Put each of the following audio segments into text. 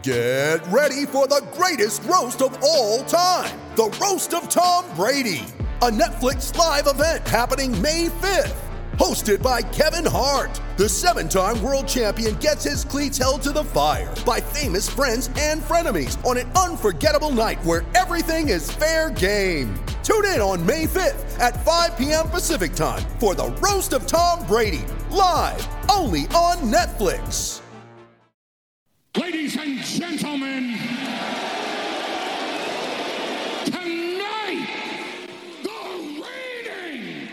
Get ready for the greatest roast of all time, the Roast of Tom Brady, a Netflix live event happening May 5th. Hosted by Kevin Hart, the 7-time world champion gets his cleats held to the fire by famous friends and frenemies on an unforgettable night where everything is fair game. Tune in on May 5th at 5 p.m. Pacific time for the Roast of Tom Brady, live only on Netflix. Ladies and gentlemen, tonight, the reigning,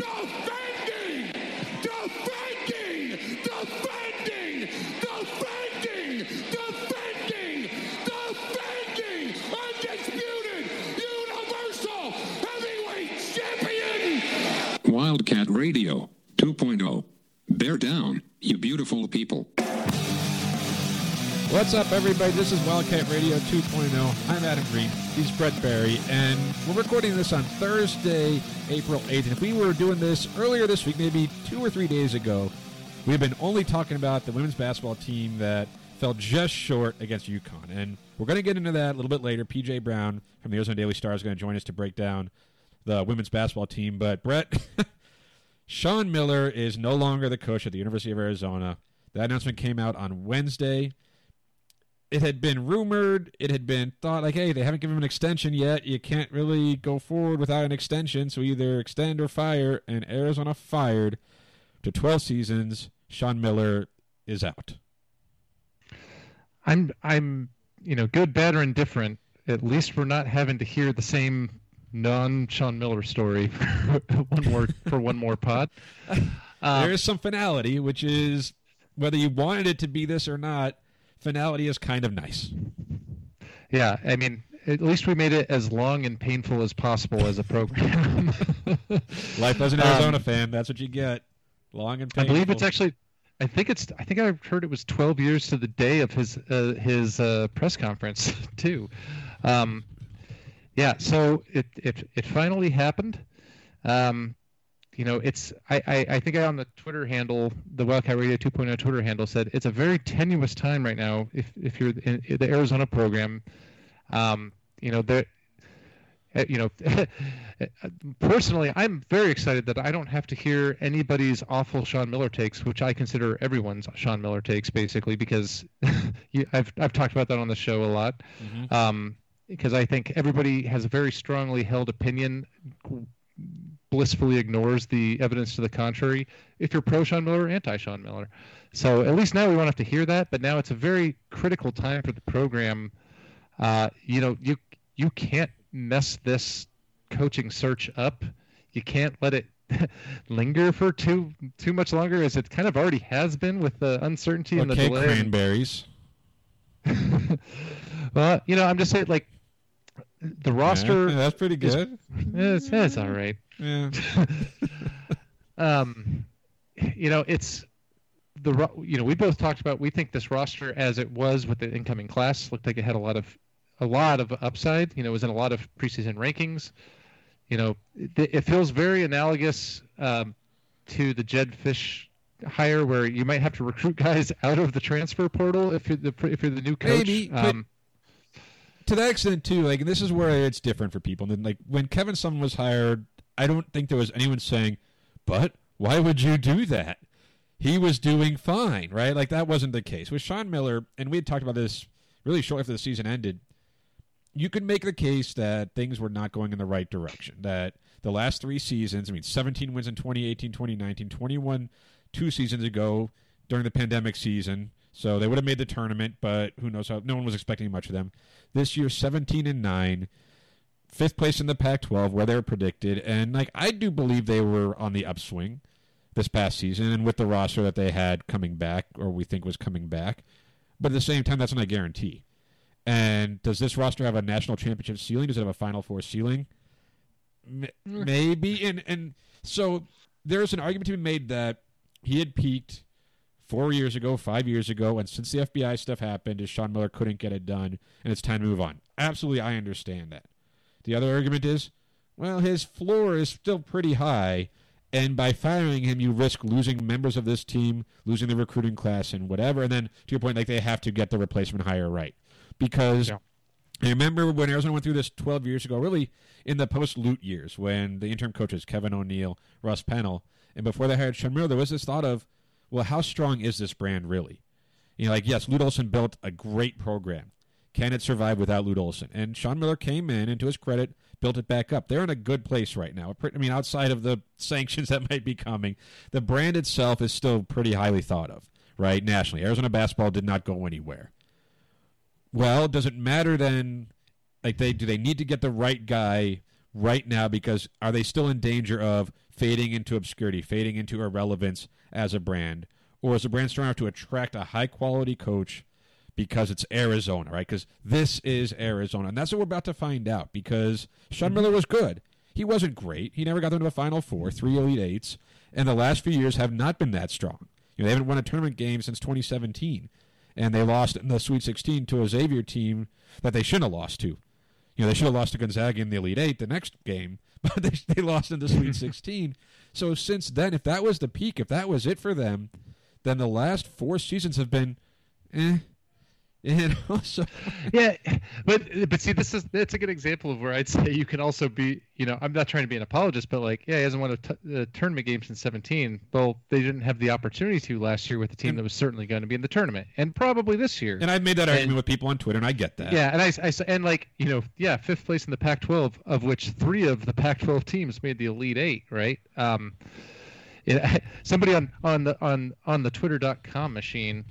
defending, undisputed, universal heavyweight champion, Wildcat Radio 2.0. Bear down, you beautiful people. What's up, everybody? This is Wildcat Radio 2.0. I'm Adam Green. He's Brett Barry, and we're recording this on Thursday, April 8th. And if we were doing this earlier this week, maybe 2 or 3 days ago, we've been only talking about the women's basketball team that fell just short against UConn. And we're going to get into that a little bit later. PJ Brown from the Arizona Daily Star is going to join us to break down the women's basketball team. But, Brett, Sean Miller is no longer the coach at the University of Arizona. That announcement came out on Wednesday. It had been rumored, it had been thought like, hey, they haven't given him an extension yet. You can't really go forward without an extension, so either extend or fire. And Arizona fired to 12 seasons. Sean Miller is out. I'm good, bad, or indifferent. At least we're not having to hear the same non-Sean Miller story for one more pod. There is some finality, which is whether you wanted it to be this or not. Finality is kind of nice. Yeah, I mean, at least we made it as long and painful as possible as a program. Life as an Arizona fan, that's what you get. Long and painful. I believe it's actually, I think I heard it was 12 years to the day of his press conference too. Yeah, so it finally happened. I think on the Twitter handle, the Wildcat Radio 2.0 Twitter handle said it's a very tenuous time right now if you're in the Arizona program. Personally, I'm very excited that I don't have to hear anybody's awful Sean Miller takes, which I consider everyone's Sean Miller takes, basically, because I've talked about that on the show a lot. Mm-hmm. Because I think everybody has a very strongly held opinion, blissfully ignores the evidence to the contrary if you're pro Sean Miller or anti Sean Miller. So at least now we won't have to hear that, but now it's a very critical time for the program. You can't mess this coaching search up. You can't let it linger for too much longer, as it kind of already has been with the uncertainty and the delay. Cranberries. Well, I'm just saying, like, the roster. Yeah, that's pretty good. It's all right. Yeah. We both talked about, we think this roster as it was with the incoming class looked like it had a lot of upside. It was in a lot of preseason rankings. It feels very analogous to the Jed Fish hire, where you might have to recruit guys out of the transfer portal if you're the new coach. Maybe, to that extent too, like, this is where it's different for people. And then, like, when Kevin Sumlin was hired, I don't think there was anyone saying, but why would you do that? He was doing fine, right? Like, that wasn't the case. With Sean Miller, and we had talked about this really shortly after the season ended, you could make the case that things were not going in the right direction, that the last 3 seasons, 17 wins in 2018, 2019, 21 2 seasons ago during the pandemic season, so they would have made the tournament, but who knows how, no one was expecting much of them. This year, 17-9, 5th place in the Pac-12, where they were predicted, and, like, I do believe they were on the upswing this past season, and with the roster that they had coming back, or we think was coming back, but at the same time, that's not a guarantee. And does this roster have a national championship ceiling? Does it have a Final Four ceiling? Maybe. And so there's an argument to be made that he had peaked 4 years ago, 5 years ago, and since the FBI stuff happened, Sean Miller couldn't get it done, and it's time to move on. Absolutely, I understand that. The other argument is, well, his floor is still pretty high, and by firing him, you risk losing members of this team, losing the recruiting class and whatever, and then, to your point, like, they have to get the replacement hire right. because Yeah. I remember when Arizona went through this 12 years ago, really in the post-Lute years, when the interim coaches, Kevin O'Neill, Russ Pennell, and before they hired Sean Miller, there was this thought of, well, how strong is this brand really? Like, yes, Lute Olson built a great program. Can it survive without Lute Olson? And Sean Miller came in, and to his credit, built it back up. They're in a good place right now. I mean, outside of the sanctions that might be coming, the brand itself is still pretty highly thought of, right, nationally. Arizona basketball did not go anywhere. Well, does it matter then, like, do they need to get the right guy right now, because are they still in danger of fading into obscurity, fading into irrelevance as a brand? Or is the brand strong enough to attract a high-quality coach because it's Arizona, right? Because this is Arizona. And that's what we're about to find out, because Sean Miller was good. He wasn't great. He never got them to the Final Four, 3 Elite Eights, and the last few years have not been that strong. They haven't won a tournament game since 2017, and they lost in the Sweet 16 to a Xavier team that they shouldn't have lost to. They should have lost to Gonzaga in the Elite Eight the next game, but they lost in the Sweet 16. So since then, if that was the peak, if that was it for them, then the last 4 seasons have been, So. Yeah, but see, that's a good example of where I'd say you can also be, I'm not trying to be an apologist, but like, yeah, he hasn't won a tournament game since 17. Well, they didn't have the opportunity to last year with a team that was certainly going to be in the tournament, and probably this year. And I've made that argument with people on Twitter, and I get that. Yeah, and and like, 5th place in the Pac-12, of which 3 of the Pac-12 teams made the Elite Eight, right? Somebody on the Twitter.com machine,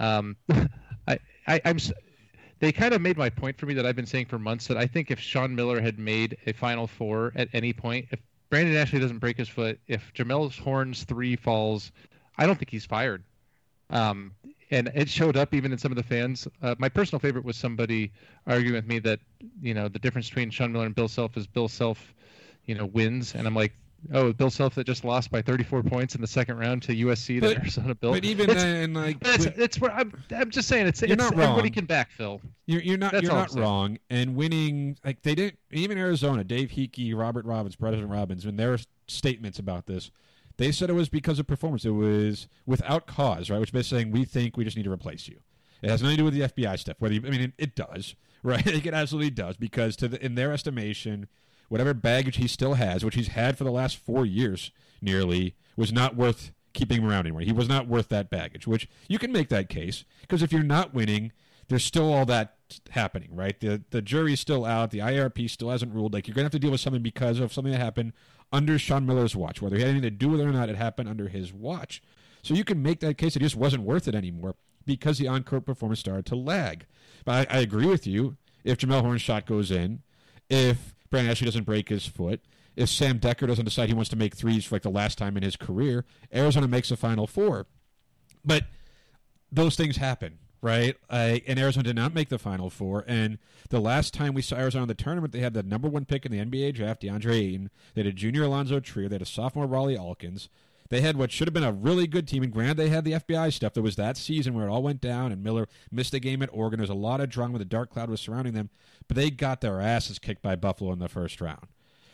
they kind of made my point for me that I've been saying for months, that I think if Sean Miller had made a Final Four at any point, if Brandon Ashley doesn't break his foot, if Jamel Horn's 3 falls, I don't think he's fired. And it showed up even in some of the fans. My personal favorite was somebody arguing with me that, the difference between Sean Miller and Bill Self is Bill Self, wins. And I'm like, oh, Bill Self that just lost by 34 points in the second round to USC that Arizona built. But even then, like, it's where I'm just saying it's not wrong. Everybody can backfill. You're not wrong. And winning, like, they didn't, even Arizona, Dave Hickey, Robert Robbins, President Robbins, in their statements about this, they said it was because of performance. It was without cause, right? Which basically saying, we think we just need to replace you. It has nothing to do with the FBI stuff. It does, right? It absolutely does, because in their estimation, whatever baggage he still has, which he's had for the last 4 years nearly, was not worth keeping him around anymore. He was not worth that baggage, which you can make that case, because if you're not winning, there's still all that happening, right? The jury's still out. The IRP still hasn't ruled. Like, you're going to have to deal with something because of something that happened under Sean Miller's watch. Whether he had anything to do with it or not, it happened under his watch. So you can make that case. It just wasn't worth it anymore because the on-court performance started to lag. But I agree with you. If Jamel Horn's shot goes in, if Brandon Ashley doesn't break his foot, if Sam Decker doesn't decide he wants to make threes for like the last time in his career, Arizona makes a Final Four. But those things happen, right? And Arizona did not make the Final Four. And the last time we saw Arizona in the tournament, they had the number 1 pick in the NBA draft, DeAndre Ayton. They had a junior Alonzo Trier. They had a sophomore Raleigh Alkins. They had what should have been a really good team. And granted, they had the FBI stuff. There was that season where it all went down and Miller missed a game at Oregon. There's a lot of drama. The dark cloud was surrounding them. But they got their asses kicked by Buffalo in the first round.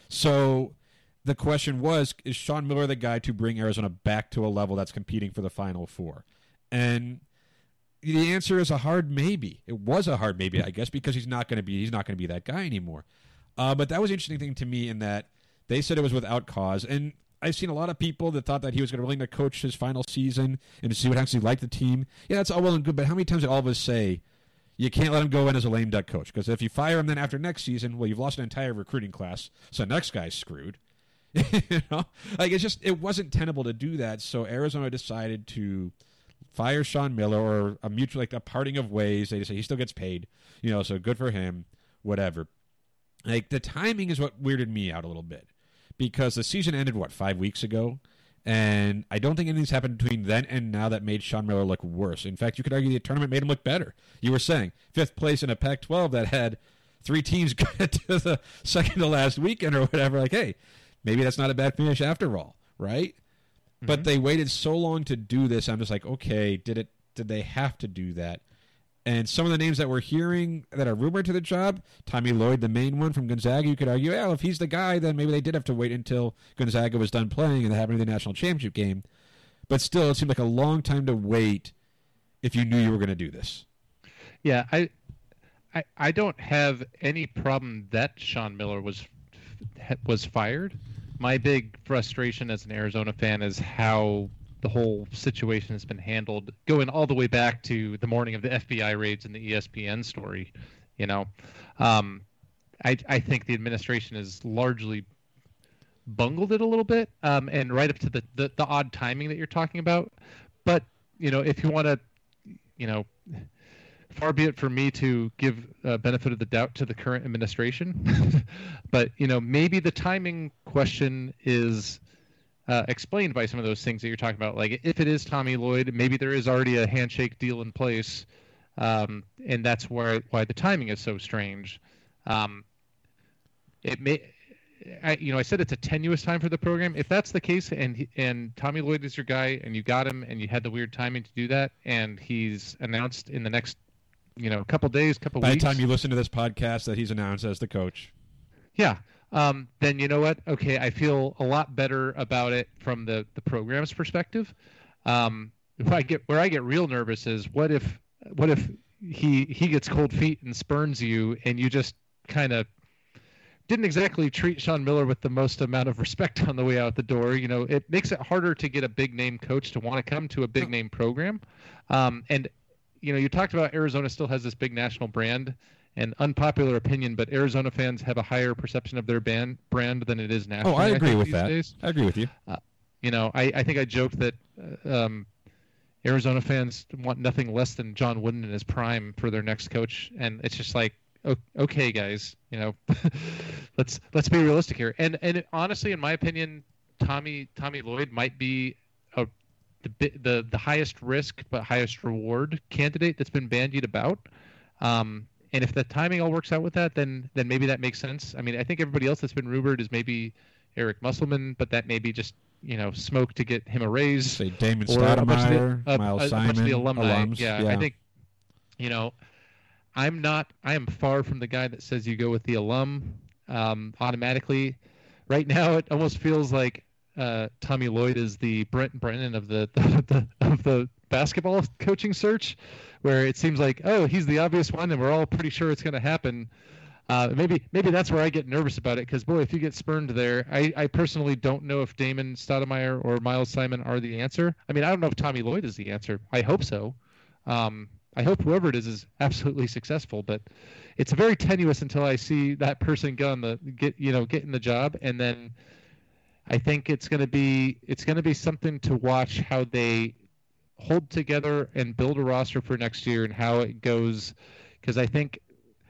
So the question was, is Sean Miller the guy to bring Arizona back to a level that's competing for the Final Four? And the answer is a hard maybe. It was a hard maybe, I guess, because he's not going to be that guy anymore. But that was an interesting thing to me in that they said it was without cause. And I've seen a lot of people that thought that he was going to willing to coach his final season and to see what actually liked the team. Yeah, that's all well and good, but how many times did all of us say you can't let him go in as a lame duck coach? Because if you fire him then after next season, well, you've lost an entire recruiting class, so the next guy's screwed. It wasn't tenable to do that, so Arizona decided to fire Sean Miller, or a mutual, like a parting of ways. They just say he still gets paid, so good for him, whatever. Like, the timing is what weirded me out a little bit, because the season ended, 5 weeks ago? And I don't think anything's happened between then and now that made Sean Miller look worse. In fact, you could argue the tournament made him look better. You were saying 5th place in a Pac-12 that had 3 teams get to the second to last weekend or whatever. Like, hey, maybe that's not a bad finish after all, right? Mm-hmm. But they waited so long to do this. I'm just like, okay, did they have to do that? And some of the names that we're hearing that are rumored to the job, Tommy Lloyd, the main one from Gonzaga, you could argue, well, if he's the guy, then maybe they did have to wait until Gonzaga was done playing and they happened to the national championship game. But still, it seemed like a long time to wait if you knew you were going to do this. Yeah, I don't have any problem that Sean Miller was fired. My big frustration as an Arizona fan is how the whole situation has been handled, going all the way back to the morning of the FBI raids and the ESPN story. I think the administration has largely bungled it a little bit, and right up to the odd timing that you're talking about. But if you want to, far be it for me to give benefit of the doubt to the current administration, but maybe the timing question is explained by some of those things that you're talking about. Like if it is Tommy Lloyd, maybe there is already a handshake deal in place, and that's why the timing is so strange. It may, I said it's a tenuous time for the program. If that's the case, and Tommy Lloyd is your guy, and you got him, and you had the weird timing to do that, and he's announced in the next, couple days, couple weeks. By the time you listen to this podcast, that he's announced as the coach. Yeah. Then you know what? Okay, I feel a lot better about it from the program's perspective. Where I get real nervous is what if he gets cold feet and spurns you, and you just kind of didn't exactly treat Sean Miller with the most amount of respect on the way out the door. It makes it harder to get a big name coach to want to come to a big name program. And you talked about Arizona still has this big national brand, and unpopular opinion, but Arizona fans have a higher perception of their brand than it is nationally. Oh, I agree with these that. Days. I agree with you. I think I joked that Arizona fans want nothing less than John Wooden in his prime for their next coach, and it's just like, okay, guys, let's be realistic here. And honestly, in my opinion, Tommy Lloyd might be the highest risk but highest reward candidate that's been bandied about. And if the timing all works out with that, then maybe that makes sense. I mean, I think everybody else that's been rumored is maybe Eric Musselman, but that may be just smoke to get him a raise. Say Damon Stoudemire, Miles Simon, the alumni. alums. Yeah, I think I am far from the guy that says you go with the alum automatically. Right now, it almost feels like Tommy Lloyd is the Brent Brennan of the basketball coaching search, where it seems like, oh, he's the obvious one, and we're all pretty sure it's going to happen. Maybe that's where I get nervous about it, because boy, if you get spurned there, I personally don't know if Damon Stoudemire or Miles Simon are the answer. I mean, I don't know if Tommy Lloyd is the answer. I hope so. I hope whoever it is absolutely successful, but it's very tenuous until I see that person getting the job, and then I think it's going to be something to watch how they hold together and build a roster for next year and how it goes, because I think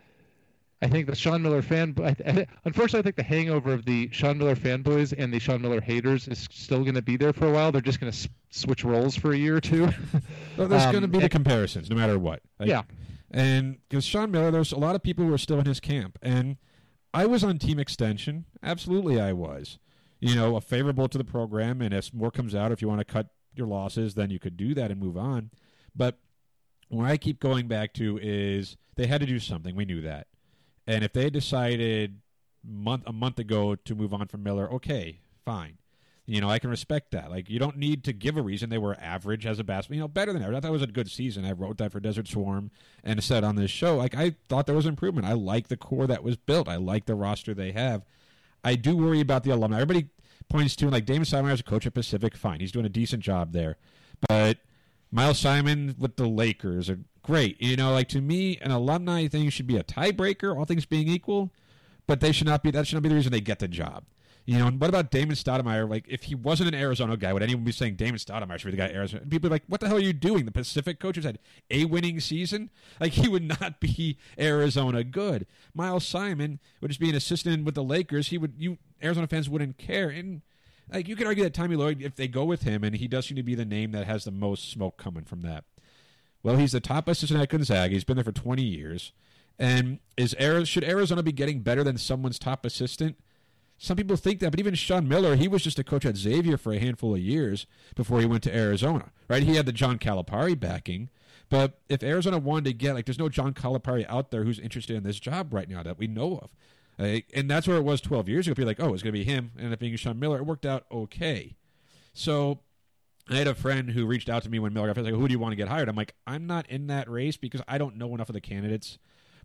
the Sean Miller unfortunately, I think the hangover of the Sean Miller fanboys and the Sean Miller haters is still going to be there for a while. They're just going to switch roles for a year or two. Well, there's going to be the comparisons, no matter what. Yeah. And because Sean Miller, there's a lot of people who are still in his camp. And I was on team extension. Absolutely, I was. Favorable to the program. And if more comes out, if you want to cut your losses, then you could do that and move on. But what I keep going back to is they had to do something. We knew that. And if they had decided a month ago to move on from Miller, okay, fine. I can respect that. Like, you don't need to give a reason. They were average as a basketball, better than average. I thought it was a good season. I wrote that for Desert Swarm and said on this show, like, I thought there was improvement. I like the core that was built. I like the roster they have. I do worry about the alumni. Everybody points to, like, Damon Stoudemire as a coach at Pacific, fine. He's doing a decent job there. But Miles Simon with the Lakers are great. To me, an alumni thing should be a tiebreaker, all things being equal, but that should not be the reason they get the job. And what about Damon Stoudemire? Like, if he wasn't an Arizona guy, would anyone be saying Damon Stoudemire should be the guy at Arizona? People are like, what the hell are you doing? The Pacific coaches had a winning season? Like, he would not be Arizona good. Miles Simon would just be an assistant with the Lakers. Arizona fans wouldn't care. And like, you could argue that Tommy Lloyd, if they go with him, and he does seem to be the name that has the most smoke coming from that. Well, he's the top assistant at Gonzaga. He's been there for 20 years. And should Arizona be getting better than someone's top assistant? Some people think that, but even Sean Miller, he was just a coach at Xavier for a handful of years before he went to Arizona, right? He had the John Calipari backing. But if Arizona wanted to get, like, there's no John Calipari out there who's interested in this job right now that we know of. And that's where it was 12 years ago. People like, oh, it's going to be him. And ended up being Sean Miller. It worked out okay. So I had a friend who reached out to me when Miller got fired. Like, who do you want to get hired? I'm like, I'm not in that race because I don't know enough of the candidates.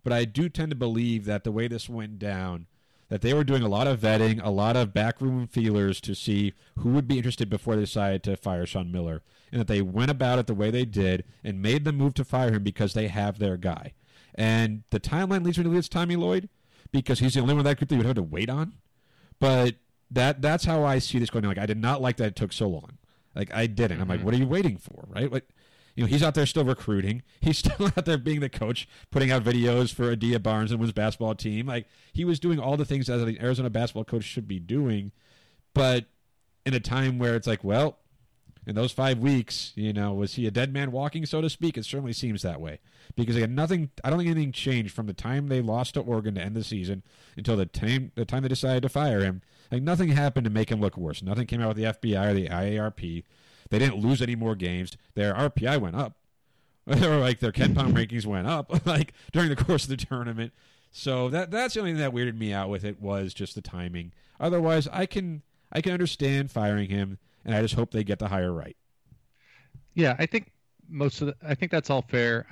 but I do tend to believe that the way this went down, that they were doing a lot of vetting, a lot of backroom feelers to see who would be interested before they decided to fire Sean Miller, and that they went about it the way they did and made the move to fire him because they have their guy. And the timeline leads me to believe it's Tommy Lloyd because he's the only one of that group that you would have to wait on. But that's how I see this going. Like, I did not like that it took so long. Like, I didn't. I'm like, what are you waiting for, right? Like, he's out there still recruiting. He's still out there being the coach, putting out videos for Adia Barnes and women's basketball team. Like, he was doing all the things that an Arizona basketball coach should be doing, but in a time where it's like, well, in those 5 weeks, was he a dead man walking, so to speak? It certainly seems that way. Because again, I don't think anything changed from the time they lost to Oregon to end the season until the time they decided to fire him. Like, nothing happened to make him look worse. Nothing came out with the FBI or the IARP. They didn't lose any more games. Their RPI went up. Or like their KenPom rankings went up like during the course of the tournament. So that's the only thing that weirded me out with it was just the timing. Otherwise, I can understand firing him, and I just hope they get the hire right. Yeah, I think I think that's all fair.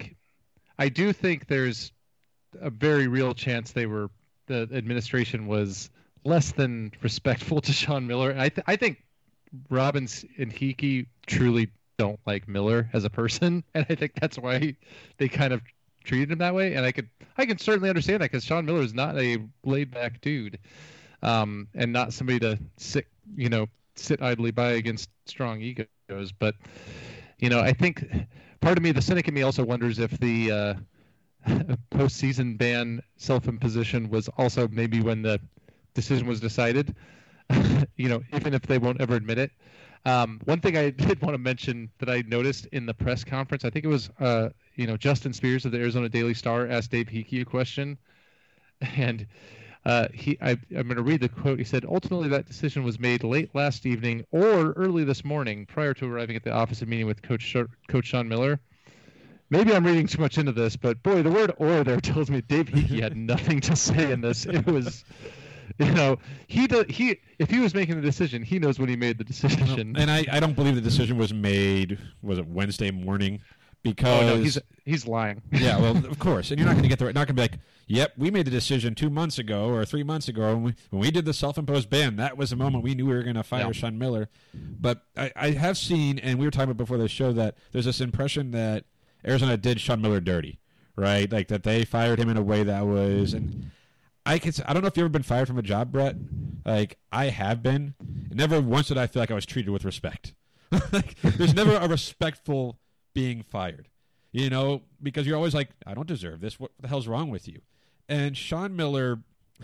I do think there's a very real chance the administration was less than respectful to Sean Miller. I think Robbins and Hickey truly don't like Miller as a person, and I think that's why they kind of treated him that way. And I can certainly understand that because Sean Miller is not a laid back dude, and not somebody to sit idly by against strong egos. But I think part of me, the cynic in me, also wonders if the postseason ban self-imposition was also maybe when the decision was decided. Even if they won't ever admit it. One thing I did want to mention that I noticed in the press conference, I think it was, Justin Spears of the Arizona Daily Star asked Dave Hickey a question, and I'm going to read the quote. He said, "Ultimately, that decision was made late last evening or early this morning, prior to arriving at the office and meeting with Coach Sean Miller." Maybe I'm reading too much into this, but boy, the word "or" there tells me Dave Hickey had nothing to say in this. It was. If he was making the decision, he knows when he made the decision. And I don't believe the decision was made. Was it Wednesday morning? Because he's lying. Yeah, well, of course, and you're not going to get the right. Not going to be like, "Yep, we made the decision 2 months ago or 3 months ago when we did the self-imposed ban. That was the moment we knew we were going to fire Sean Miller." But I have seen, and we were talking about before the show, that there's this impression that Arizona did Sean Miller dirty, right? Like that they fired him in a way that was. And I don't know if you've ever been fired from a job, Brett. Like, I have been. Never once did I feel like I was treated with respect. Like, there's never a respectful being fired, because you're always like, I don't deserve this. What the hell's wrong with you? And Sean Miller,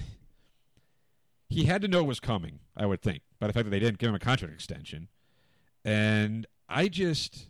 he had to know it was coming, I would think, by the fact that they didn't give him a contract extension. And I just,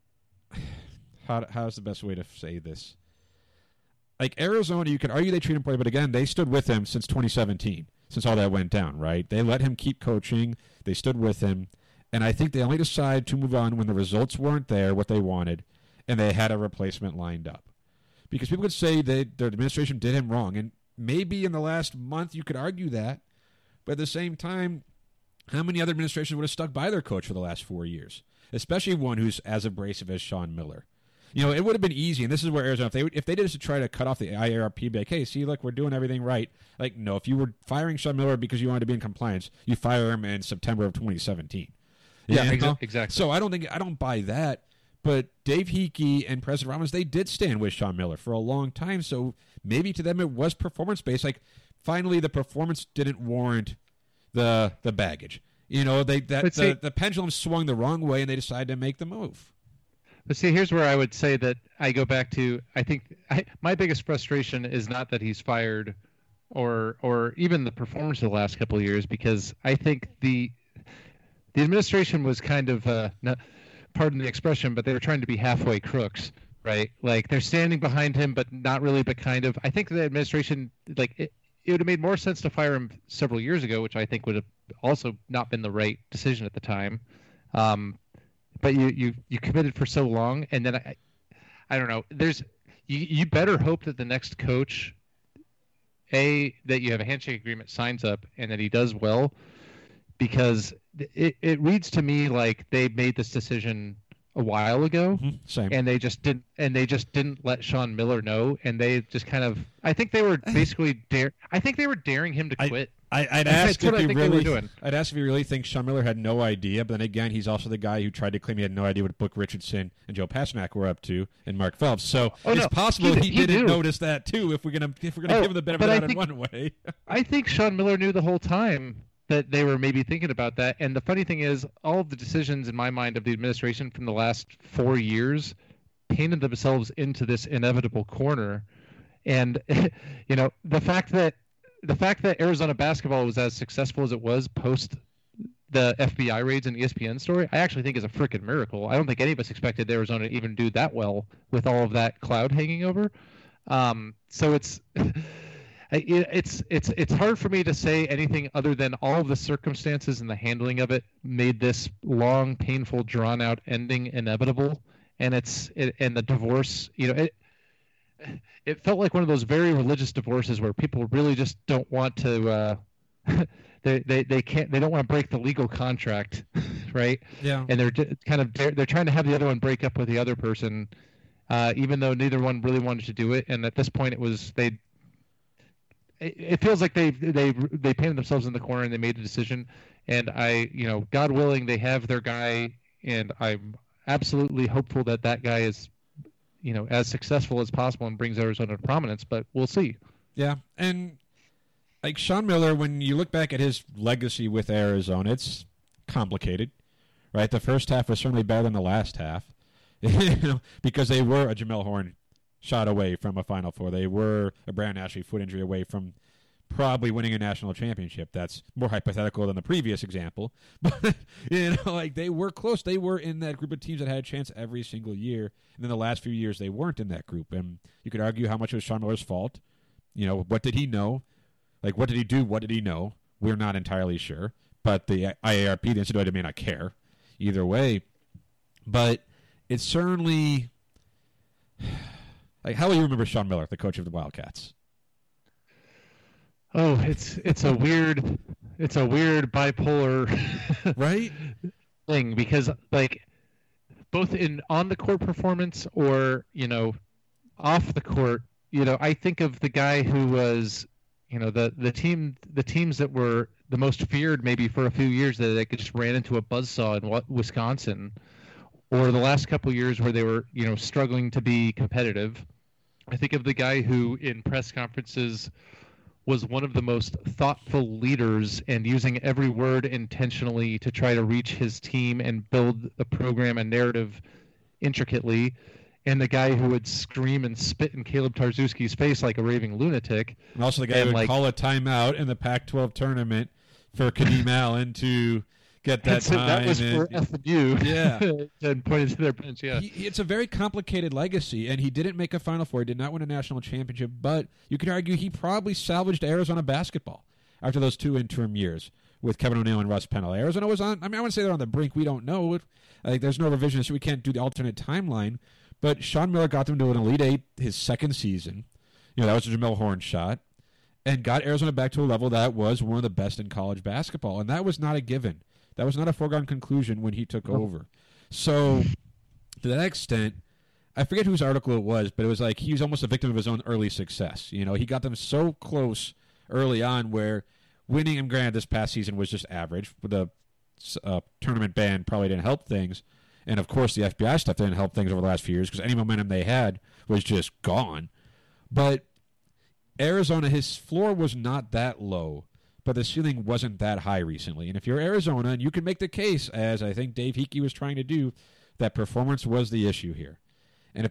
how's the best way to say this? Like, Arizona, you could argue they treat him poorly, but again, they stood with him since 2017, since all that went down, right? They let him keep coaching. They stood with him. And I think they only decided to move on when the results weren't there, what they wanted, and they had a replacement lined up. Because people could say that their administration did him wrong, and maybe in the last month you could argue that, but at the same time, how many other administrations would have stuck by their coach for the last 4 years? Especially one who's as abrasive as Sean Miller. It would have been easy, and this is where Arizona, if they did this to try to cut off the IARP, be like, hey, see, look, we're doing everything right. Like, no, if you were firing Sean Miller because you wanted to be in compliance, you fire him in September of 2017. Yeah, exactly. So I don't buy that. But Dave Hickey and President Robbins, they did stand with Sean Miller for a long time. So maybe to them it was performance-based. Like, finally, the performance didn't warrant the baggage. The pendulum swung the wrong way, and they decided to make the move. But see, here's where I would say that I go back to, I think my biggest frustration is not that he's fired or even the performance of the last couple of years, because I think the administration was kind of, pardon the expression, but they were trying to be halfway crooks, right? Like, they're standing behind him, but not really, but kind of. I think the administration, like, it would have made more sense to fire him several years ago, which I think would have also not been the right decision at the time. But you committed for so long, and then I don't know. You better hope that the next coach, that you have a handshake agreement, signs up, and that he does well, because it reads to me like they made this decision a while ago, Same. and they just didn't let Sean Miller know, and they just kind of, I think they were basically daring him to quit. I'd That's ask what if I he think they were really. doing. I'd ask if he really thinks Sean Miller had no idea. But then again, he's also the guy who tried to claim he had no idea what Book Richardson and Joe Pasternak were up to, and Mark Phelps. So it's possible he didn't notice that too. If we're gonna give him the benefit of that in one way. I think Sean Miller knew the whole time that they were maybe thinking about that. And the funny thing is, all of the decisions in my mind of the administration from the last 4 years painted themselves into this inevitable corner. And the fact that Arizona basketball was as successful as it was post the FBI raids and ESPN story, I actually think is a freaking miracle. I don't think any of us expected Arizona to even do that well with all of that cloud hanging over. So it's hard for me to say anything other than all of the circumstances and the handling of it made this long, painful, drawn-out ending inevitable. And and the divorce, it felt like one of those very religious divorces where people really just don't want to they don't want to break the legal contract, right? Yeah. And they're trying to have the other one break up with the other person, even though neither one really wanted to do it. And at this point, it feels like they painted themselves in the corner and they made a decision. And God willing, they have their guy, and I'm absolutely hopeful that guy is as successful as possible and brings Arizona to prominence, but we'll see. Yeah, and like Sean Miller, when you look back at his legacy with Arizona, it's complicated, right? The first half was certainly better than the last half, because they were a Jamel Horn shot away from a Final Four. They were a Brandon Ashley foot injury away from probably winning a national championship. That's more hypothetical than the previous example. But, they were close. They were in that group of teams that had a chance every single year. And then the last few years, they weren't in that group. And you could argue how much it was Sean Miller's fault. What did he know? Like, what did he do? What did he know? We're not entirely sure. But the IARP, the NCAA, may not care either way. But it's certainly... Like, how will you remember Sean Miller, the coach of the Wildcats? Oh, it's a weird bipolar right thing, because like both on the court performance or off the court, I think of the guy who was the teams that were the most feared maybe for a few years, that they just ran into a buzzsaw in Wisconsin, or the last couple of years where they were struggling to be competitive. I think of the guy who in press conferences was one of the most thoughtful leaders and using every word intentionally to try to reach his team and build the program and narrative intricately, and the guy who would scream and spit in Caleb Tarzewski's face like a raving lunatic. And also the guy who would call a timeout in the Pac-12 tournament for Kadeem Allen to get that time. That was for FU. Yeah. And pointed to their bench, yeah. It's a very complicated legacy, and he didn't make a Final Four. He did not win a national championship, but you could argue he probably salvaged Arizona basketball after those 2 interim years with Kevin O'Neill and Russ Pennell. Arizona was on, I wouldn't say they're on the brink. We don't know. There's no revision, so we can't do the alternate timeline. But Sean Miller got them to an Elite Eight his second season. That was a Jamel Horn shot, and got Arizona back to a level that was one of the best in college basketball, and that was not a given. That was not a foregone conclusion when he took over. So, to that extent, I forget whose article it was, but it was like he was almost a victim of his own early success. He got them so close early on where winning, and granted this past season was just average. The tournament ban probably didn't help things. And, of course, the FBI stuff didn't help things over the last few years because any momentum they had was just gone. But Arizona, his floor was not that low, but the ceiling wasn't that high recently. And if you're Arizona, and you can make the case, as I think Dave Hickey was trying to do, that performance was the issue here. And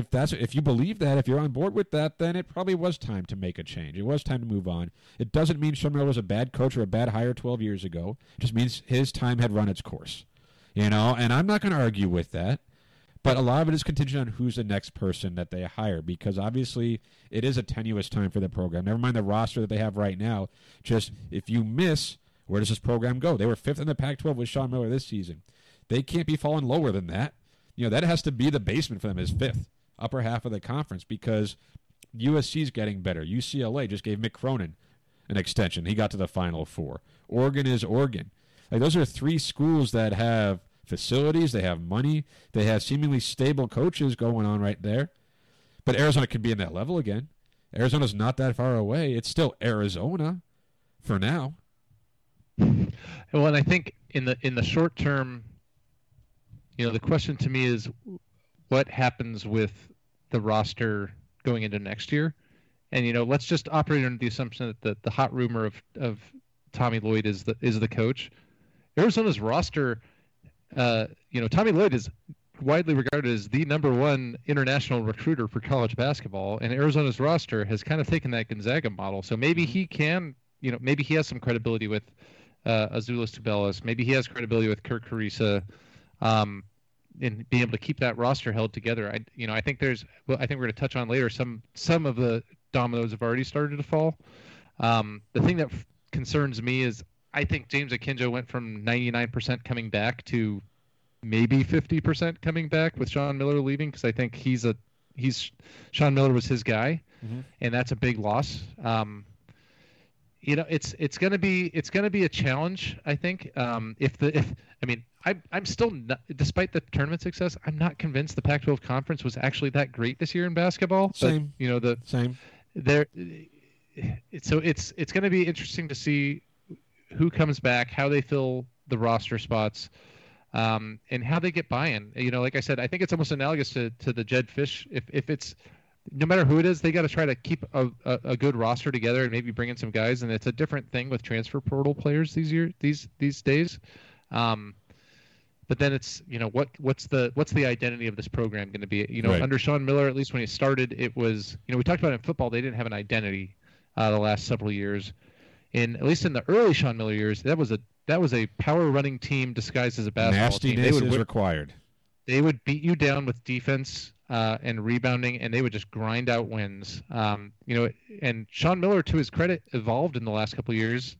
if you believe that, if you're on board with that, then it probably was time to make a change. It was time to move on. It doesn't mean Sean Miller was a bad coach or a bad hire 12 years ago. It just means his time had run its course. And I'm not going to argue with that. But a lot of it is contingent on who's the next person that they hire, because obviously it is a tenuous time for the program. Never mind the roster that they have right now. Just if you miss, where does this program go? They were 5th in the Pac-12 with Sean Miller this season. They can't be falling lower than that. That has to be the basement for them, is 5th, upper half of the conference, because USC's getting better. UCLA just gave Mick Cronin an extension. He got to the Final Four. Oregon is Oregon. Those are 3 schools that have facilities, they have money, they have seemingly stable coaches going on right there. But Arizona could be in that level again. Arizona's not that far away. It's still Arizona for now. Well, and I think in the short term, the question to me is what happens with the roster going into next year. And let's just operate under the assumption that the hot rumor of Tommy Lloyd is the coach. Arizona's roster, Tommy Lloyd is widely regarded as the number one international recruiter for college basketball, and Arizona's roster has kind of taken that Gonzaga model. So maybe he can, maybe he has some credibility with Azuolas Tubelis. Maybe he has credibility with Kirk Carissa, in being able to keep that roster held together. I think we're going to touch on later. Some of the dominoes have already started to fall. The thing that concerns me is I think James Akinjo went from 99% coming back to maybe 50% coming back with Sean Miller leaving, because I think Sean Miller was his guy, and that's a big loss. It's going to be a challenge, I think. I'm still not, despite the tournament success, I'm not convinced the Pac-12 conference was actually that great this year in basketball. Same. But, Same. So it's going to be interesting to see who comes back, how they fill the roster spots, and how they get buy-in. Like I said, I think it's almost analogous to the Jedd Fisch. If it's no matter who it is, they got to try to keep a good roster together and maybe bring in some guys. And it's a different thing with transfer portal players these days. But then it's what's the identity of this program going to be? Right. Under Sean Miller, at least when he started, it was we talked about in football they didn't have an identity the last several years. At least in the early Sean Miller years, that was a power running team disguised as a basketball team. Nastiness is required. They would beat you down with defense and rebounding, and they would just grind out wins. And Sean Miller, to his credit, evolved in the last couple of years.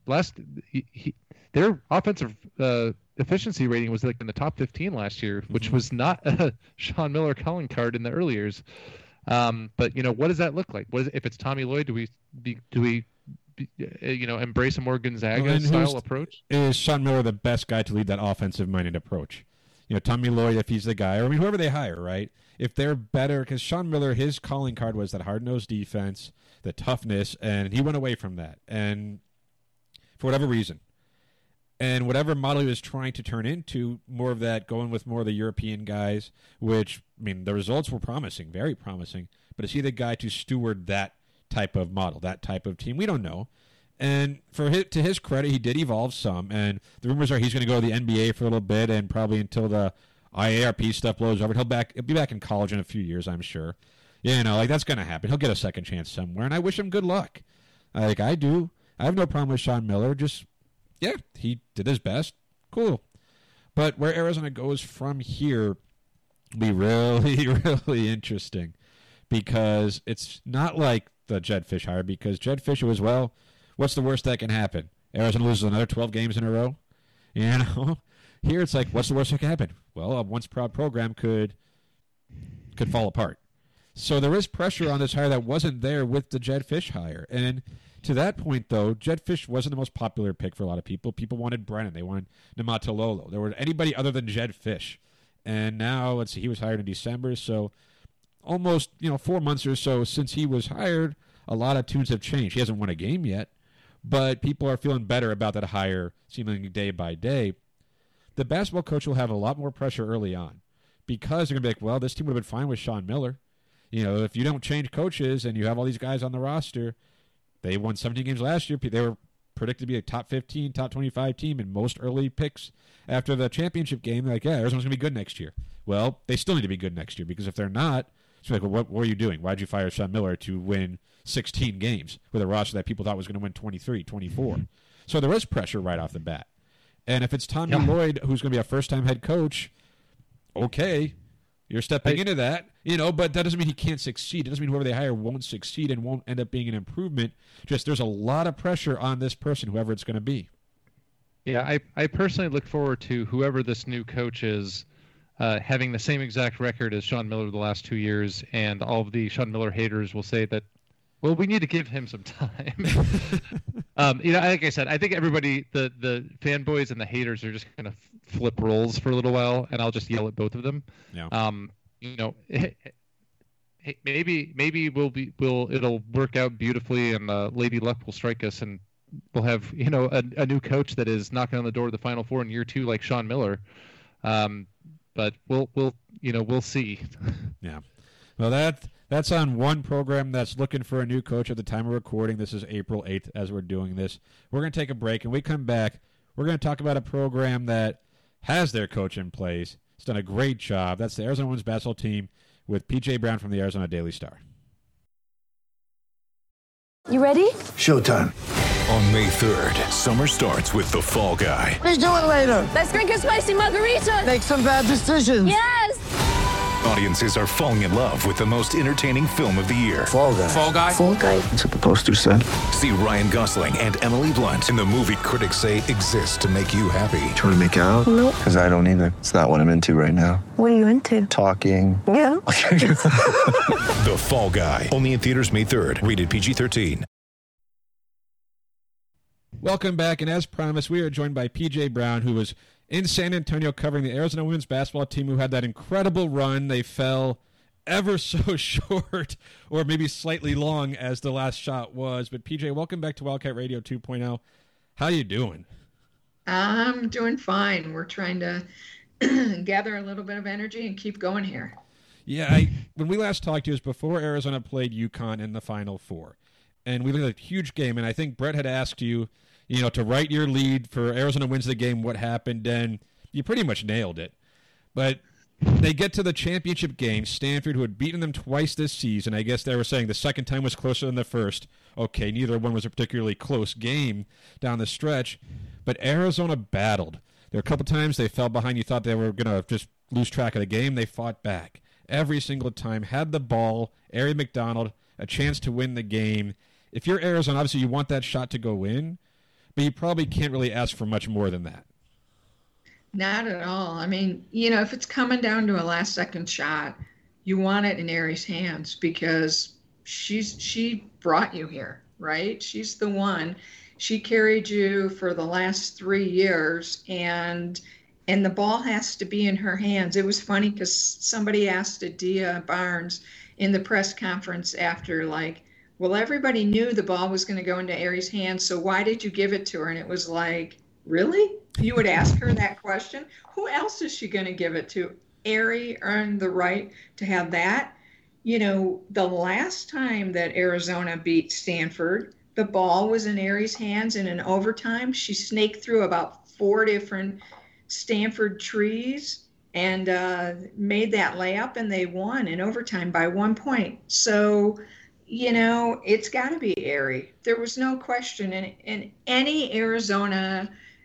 Their offensive efficiency rating was like in the top 15 last year, which was not a Sean Miller calling card in the early years. But what does that look like? If it's Tommy Lloyd, do we embrace a more Gonzaga style approach? Is Sean Miller the best guy to lead that offensive minded approach? Tommy Lloyd, if he's the guy, or whoever they hire, right? If they're better, because Sean Miller, his calling card was that hard-nosed defense, the toughness, and he went away from that. And for whatever reason, and whatever model he was trying to turn into, more of that, going with more of the European guys, which, the results were promising, very promising, but is he the guy to steward that type of model, that type of team? We don't know. And to his credit, he did evolve some, and the rumors are he's going to go to the NBA for a little bit, and probably until the IARP stuff blows over. He'll be back in college in a few years, I'm sure. That's going to happen. He'll get a second chance somewhere, and I wish him good luck. I do. I have no problem with Sean Miller. He did his best. Cool. But where Arizona goes from here will be really, really interesting, because it's not like the Jedd Fisch hire, because Jedd Fisch was, what's the worst that can happen? Arizona loses another 12 games in a row? Here it's like, what's the worst that can happen? Well, a once proud program could fall apart. So there is pressure on this hire that wasn't there with the Jedd Fisch hire. And to that point, though, Jedd Fisch wasn't the most popular pick for a lot of people. People wanted Brennan. They wanted Niumatalolo. There were anybody other than Jedd Fisch. And now, let's see, he was hired in December, so almost 4 months or so since he was hired, a lot of tunes have changed. He hasn't won a game yet, but people are feeling better about that hire seemingly day by day. The basketball coach will have a lot more pressure early on, because they're going to be like, this team would have been fine with Sean Miller. If you don't change coaches and you have all these guys on the roster, they won 17 games last year. They were predicted to be a top 15, top 25 team in most early picks after the championship game. They're like, Arizona's going to be good next year. Well, they still need to be good next year, because if they're not, it's like, what were you doing? Why'd you fire Sean Miller to win 16 games with a roster that people thought was going to win 23, 24? So there is pressure right off the bat. And if it's Tommy Lloyd, who's going to be a first-time head coach, okay, you're stepping into that, but that doesn't mean he can't succeed. It doesn't mean whoever they hire won't succeed and won't end up being an improvement. Just there's a lot of pressure on this person, whoever it's going to be. Yeah, I personally look forward to whoever this new coach is having the same exact record as Sean Miller the last 2 years, and all of the Sean Miller haters will say that, we need to give him some time. Like I said, I think everybody, the fanboys and the haters, are just going to flip roles for a little while, and I'll just yell at both of them. Yeah. Maybe it'll work out beautifully, and Lady Luck will strike us, and we'll have a new coach that is knocking on the door of the Final Four in year 2, like Sean Miller. But we'll see. Yeah. Well, that's on one program that's looking for a new coach at the time of recording. This is April 8th as we're doing this. We're going to take a break, and we come back. We're going to talk about a program that has their coach in place. It's done a great job. That's the Arizona women's basketball team with P.J. Brown from the Arizona Daily Star. You ready? Showtime. On May 3rd, summer starts with The Fall Guy. Let's do it later. Let's drink a spicy margarita. Make some bad decisions. Yes. Audiences are falling in love with the most entertaining film of the year. Fall Guy. Fall Guy? Fall Guy. That's what the poster said. See Ryan Gosling and Emily Blunt in the movie critics say exists to make you happy. Trying to make it out? Nope. Because I don't either. It's not what I'm into right now. What are you into? Talking. Yeah. The Fall Guy. Only in theaters May 3rd. Rated PG-13. Welcome back, and as promised, we are joined by P.J. Brown, who was in San Antonio covering the Arizona women's basketball team, who had that incredible run. They fell ever so short, or maybe slightly long, as the last shot was. But P.J., welcome back to Wildcat Radio 2.0. How you doing? I'm doing fine. We're trying to gather a little bit of energy and keep going here. Yeah, when we last talked to you, it was before Arizona played UConn in the Final Four. And we looked at a huge game, and I think Brett had asked you, to write your lead for Arizona wins the game, what happened, and you pretty much nailed it. But they get to the championship game. Stanford, who had beaten them twice this season, I guess they were saying the second time was closer than the first. Okay, neither one was a particularly close game down the stretch, but Arizona battled. There were a couple times they fell behind. You thought they were going to just lose track of the game. They fought back. Every single time, had the ball, Aari McDonald, a chance to win the game. If you're Arizona, obviously you want that shot to go in, but you probably can't really ask for much more than that. Not at all. I mean, if it's coming down to a last-second shot, you want it in Aari's hands because she brought you here, right? She's the one. She carried you for the last 3 years, and the ball has to be in her hands. It was funny because somebody asked Adia Barnes in the press conference after, well, everybody knew the ball was going to go into Aari's hands, so why did you give it to her? And it was like, really? You would ask her that question? Who else is she going to give it to? Aari earned the right to have that. The last time that Arizona beat Stanford, the ball was in Aari's hands, and in overtime, she snaked through about 4 different Stanford trees and made that layup, and they won in overtime by 1 point. So, it's got to be Aari. There was no question in any Arizona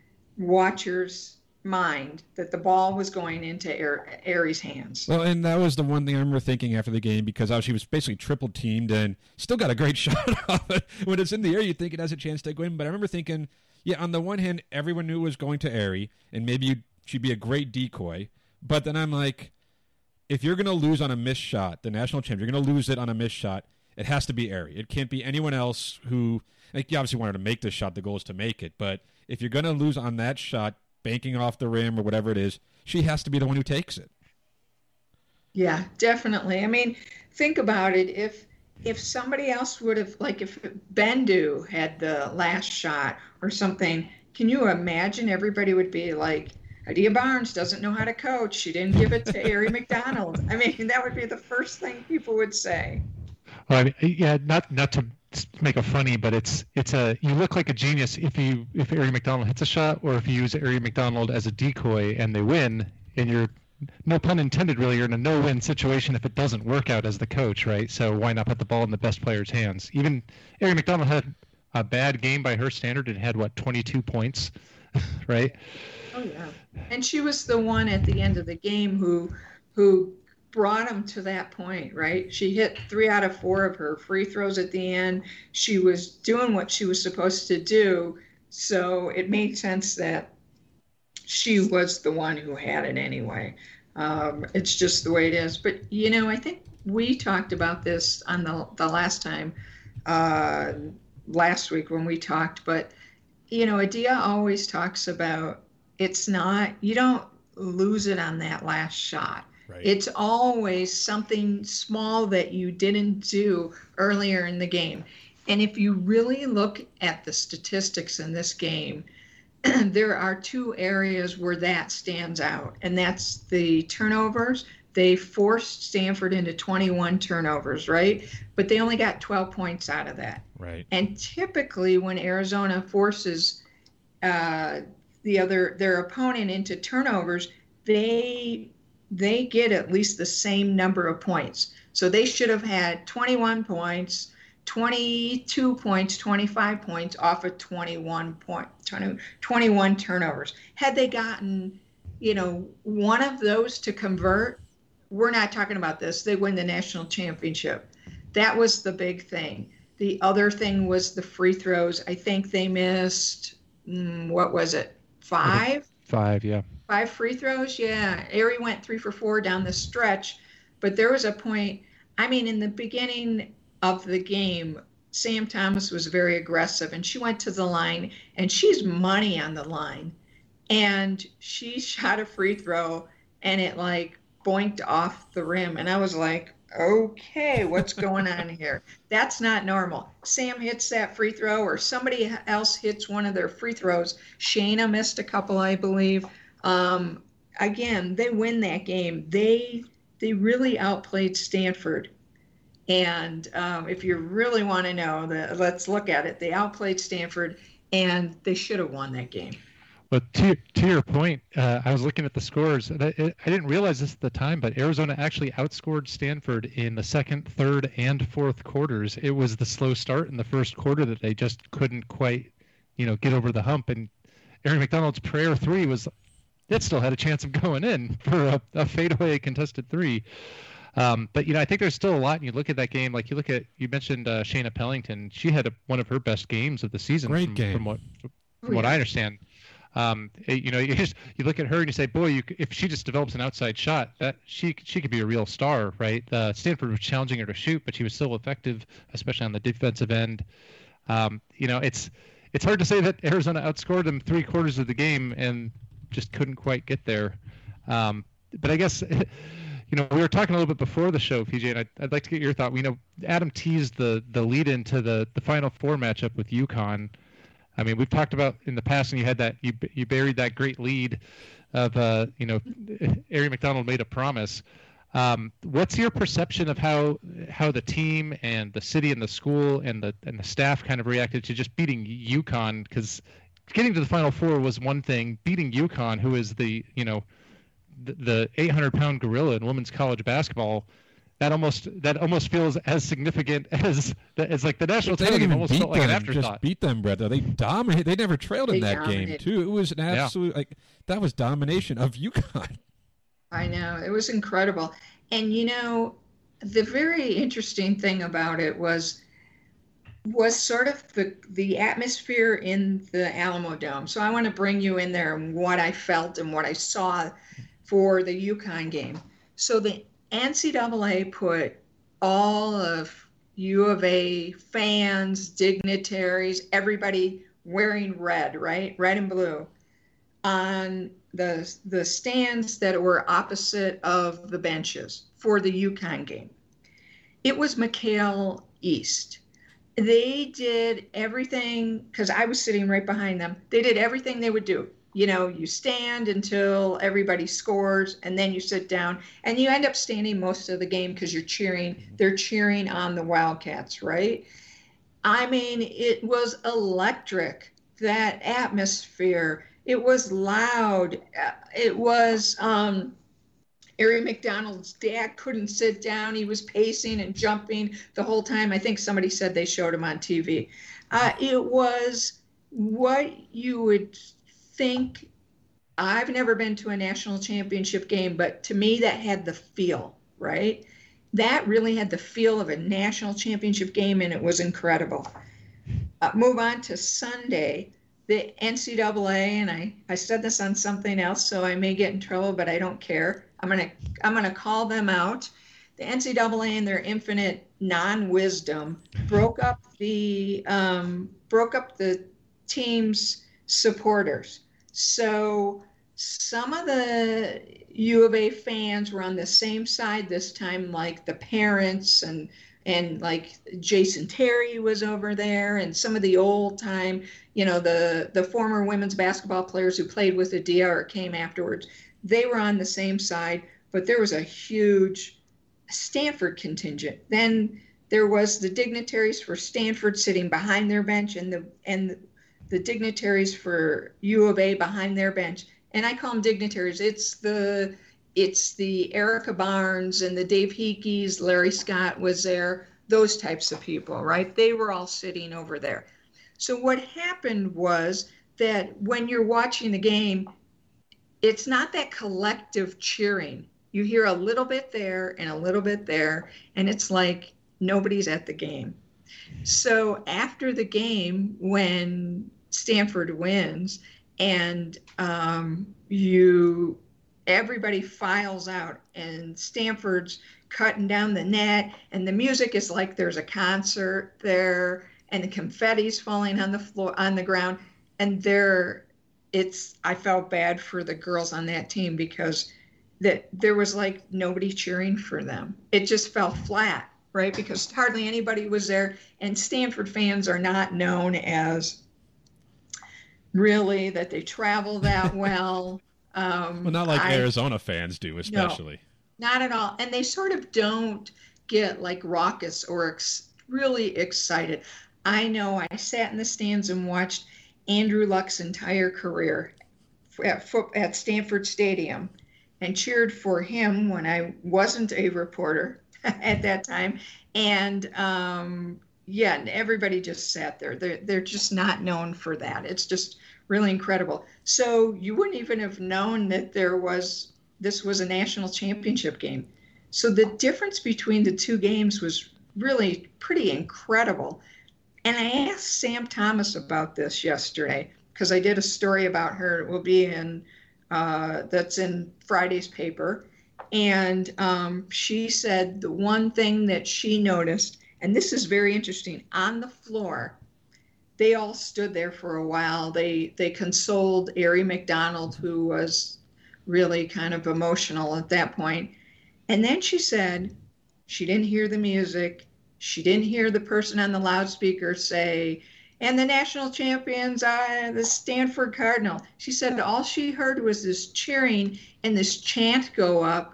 watcher's mind that the ball was going into Aari's hands. Well, and that was the one thing I remember thinking after the game, because she was basically triple teamed and still got a great shot off it. When it's in the air, you think it has a chance to go in. But I remember thinking, yeah, on the one hand, everyone knew it was going to Aari, and maybe she'd be a great decoy. But then I'm like, if you're going to lose on a missed shot, the national champ, you're going to lose it on a missed shot, it has to be Aari. It can't be anyone else who, you obviously want her to make this shot. The goal is to make it. But if you're going to lose on that shot, banking off the rim or whatever it is, she has to be the one who takes it. Yeah, definitely. I mean, think about it. If somebody else would have, if Bendu had the last shot or something, can you imagine everybody would be like, Adia Barnes doesn't know how to coach. She didn't give it to Aari McDonald. I mean, that would be the first thing people would say. Well, I mean, yeah, not to make it funny, but it's you look like a genius if Aari McDonald hits a shot, or if you use Aari McDonald as a decoy and they win, and you're, no pun intended, really, you're in a no-win situation if it doesn't work out as the coach, right? So why not put the ball in the best player's hands? Even Aari McDonald had a bad game by her standard and had 22 points, right? Oh yeah, and she was the one at the end of the game who brought him to that point, right? She hit 3 out of 4 of her free throws at the end. She was doing what she was supposed to do, so it made sense that she was the one who had it anyway. It's just the way it is. But, I think we talked about this on the last time last week when we talked, but Adia always talks about you don't lose it on that last shot. Right. It's always something small that you didn't do earlier in the game. And if you really look at the statistics in this game, there are two areas where that stands out, and that's the turnovers. They forced Stanford into 21 turnovers, right? But they only got 12 points out of that. Right. And typically when Arizona forces their opponent into turnovers, they get at least the same number of points. So they should have had 21 points, 22 points, 25 points off of 21 turnovers. Had they gotten, one of those to convert, we're not talking about this. They win the national championship. That was the big thing. The other thing was the free throws. I think they missed, what was it, 5? 5, yeah. 5 free throws, yeah. Aerie went 3 for 4 down the stretch, but there was a point, in the beginning of the game, Sam Thomas was very aggressive, and she went to the line, and she's money on the line, and she shot a free throw, and it boinked off the rim, and I was like, okay, what's going on here? That's not normal. Sam hits that free throw, or somebody else hits one of their free throws. Shayna missed a couple, I believe. Again, they win that game. They really outplayed Stanford. And if you really want to know, let's look at it. They outplayed Stanford, and they should have won that game. But to your point, I was looking at the scores. I didn't realize this at the time, but Arizona actually outscored Stanford in the second, third, and fourth quarters. It was the slow start in the first quarter that they just couldn't quite, get over the hump. And Aerie McDonald's prayer 3 it still had a chance of going in for a fadeaway contested 3. But I think there's still a lot. And you look at that game, you mentioned Shayna Pellington. She had one of her best games of the season. Great game. From what I understand. You look at her and you say, boy, if she just develops an outside shot, that she could be a real star, right? Stanford was challenging her to shoot, but she was still effective, especially on the defensive end. It's hard to say that Arizona outscored them 3 quarters of the game and just couldn't quite get there. But I guess we were talking a little bit before the show, PJ, and I'd like to get your thought. Adam teased the lead into the Final Four matchup with UConn. We've talked about in the past, and you had that you buried that great lead of Aerie McDonald made a promise. What's your perception of how the team and the city and the school and the staff kind of reacted to just beating UConn? Because getting to the Final Four was one thing. Beating UConn, who is the 800-pound gorilla in women's college basketball, that almost feels as significant as the national title game. Almost felt like an afterthought. Just beat them, Brett. They dominated. They never trailed in that game too. It was an absolute that was domination of UConn. I know, it was incredible. And the very interesting thing about it was sort of the atmosphere in the Alamo Dome. So I want to bring you in there and what I felt and what I saw for the UConn game. So the NCAA put all of U of A fans, dignitaries, everybody wearing red, right? Red and blue on the stands that were opposite of the benches for the UConn game. It was McHale East. They did everything, because I was sitting right behind them. They did everything they would do. You stand until everybody scores, and then you sit down, and you end up standing most of the game because you're cheering. They're cheering on the Wildcats, right? It was electric, that atmosphere. It was loud. It was Aerie McDonald's dad couldn't sit down. He was pacing and jumping the whole time. I think somebody said they showed him on TV. It was what you would think. I've never been to a national championship game, but to me that had the feel, right? That really had the feel of a national championship game, and it was incredible. Move on to Sunday. The NCAA, and I said this on something else, so I may get in trouble, but I don't care. I'm gonna call them out. The NCAA, in their infinite non-wisdom broke up the team's supporters. So some of the U of A fans were on the same side this time, like the parents and like Jason Terry was over there, and some of the old time, the former women's basketball players who played with Adia or came afterwards. They were on the same side, but there was a huge Stanford contingent. Then there was the dignitaries for Stanford sitting behind their bench, and the dignitaries for U of A behind their bench. And I call them dignitaries. It's the Erica Barnes and the Dave Hickey's, Larry Scott was there, those types of people, right? They were all sitting over there. So what happened was that when you're watching the game, it's not that collective cheering. You hear a little bit there and a little bit there, and it's like nobody's at the game. So after the game, when Stanford wins and everybody files out and Stanford's cutting down the net and the music is like there's a concert there and the confetti's falling on the floor, on the ground. And I felt bad for the girls on that team because there was like nobody cheering for them. It just fell flat, right? Because hardly anybody was there, and Stanford fans are not known as really that they travel that well. Well, not like Arizona fans do, especially. No, not at all. And they sort of don't get like raucous or really excited. I know I sat in the stands and watched Andrew Luck's entire career at Stanford Stadium and cheered for him when I wasn't a reporter at that time. And everybody just sat there. They're just not known for that. It's just really incredible. So you wouldn't even have known that this was a national championship game. So the difference between the two games was really pretty incredible. And I asked Sam Thomas about this yesterday because I did a story about her. It will be that's in Friday's paper. And she said the one thing that she noticed, and this is very interesting, on the floor, they all stood there for a while. They consoled Ari McDonald, who was really kind of emotional at that point. And then she said she didn't hear the music. She didn't hear the person on the loudspeaker say, and the national champions are the Stanford Cardinal. She said all she heard was this cheering and this chant go up,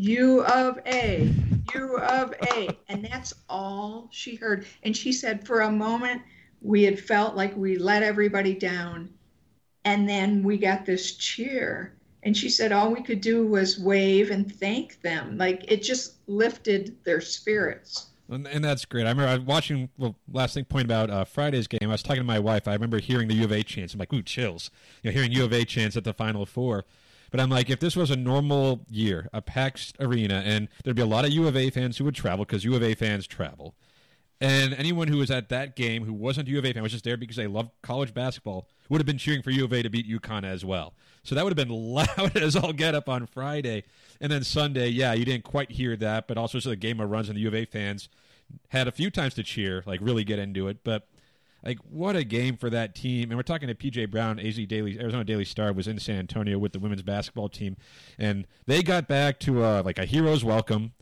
U of A, U of A. And that's all she heard. And she said for a moment, we had felt like we let everybody down. And then we got this cheer. And she said all we could do was wave and thank them. Like it just lifted their spirits. And that's great. I remember watching, last thing point about Friday's game, I was talking to my wife. I remember hearing the U of A chants. I'm like, ooh, chills. Hearing U of A chants at the Final Four. But I'm like, if this was a normal year, a packed arena, and there'd be a lot of U of A fans who would travel because U of A fans travel. And anyone who was at that game who wasn't a U of A fan, was just there because they loved college basketball, would have been cheering for U of A to beat UConn as well. So that would have been loud as all get up on Friday. And then Sunday, you didn't quite hear that, but also so the game of runs and the U of A fans had a few times to cheer, like really get into it. But like, what a game for that team. And we're talking to PJ Brown, Arizona Daily Star was in San Antonio with the women's basketball team. And they got back to a hero's welcome.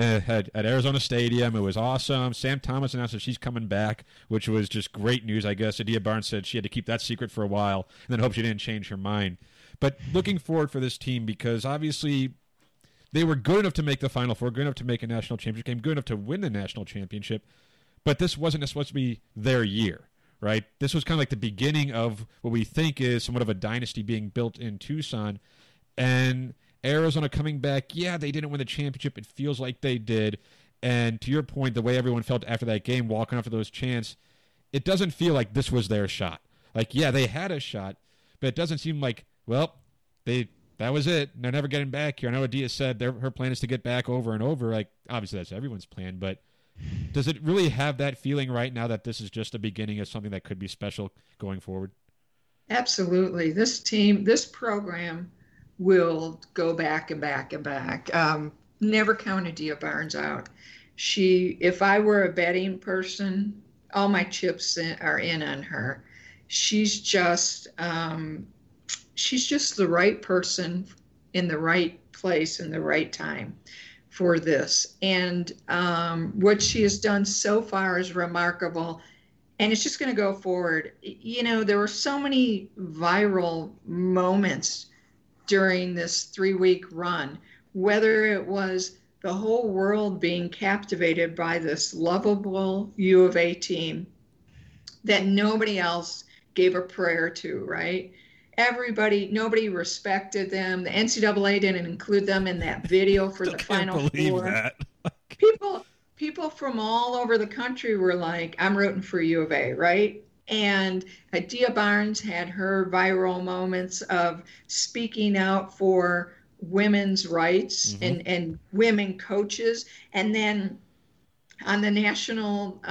At Arizona Stadium. It was awesome. Sam Thomas announced that she's coming back, which was just great news, I guess. Adia Barnes said she had to keep that secret for a while and then hope she didn't change her mind. But looking forward for this team because obviously they were good enough to make the Final Four, good enough to make a national championship game, good enough to win the national championship, but this wasn't supposed to be their year, right? This was kind of like the beginning of what we think is somewhat of a dynasty being built in Tucson. And Arizona coming back, they didn't win the championship. It feels like they did. And to your point, the way everyone felt after that game, walking after those chants, it doesn't feel like this was their shot. Like, they had a shot, but it doesn't seem like, that was it. They're never getting back here. I know Adia said her plan is to get back over and over. Like, obviously that's everyone's plan, but does it really have that feeling right now that this is just the beginning of something that could be special going forward? Absolutely. This team, this program will go back and back and back. Never count Adia Barnes out. If I were a betting person, all my chips are in on her. She's just the right person in the right place in the right time for this. And what she has done so far is remarkable. And it's just going to go forward. You know, there were so many viral moments during this 3-week run, whether it was the whole world being captivated by this lovable U of A team that nobody else gave a prayer to, right? Nobody respected them. The NCAA didn't include them in that video for the Final Four. That. People from all over the country were like, I'm rooting for U of A, right? And Adia Barnes had her viral moments of speaking out for women's rights and women coaches. And then on the national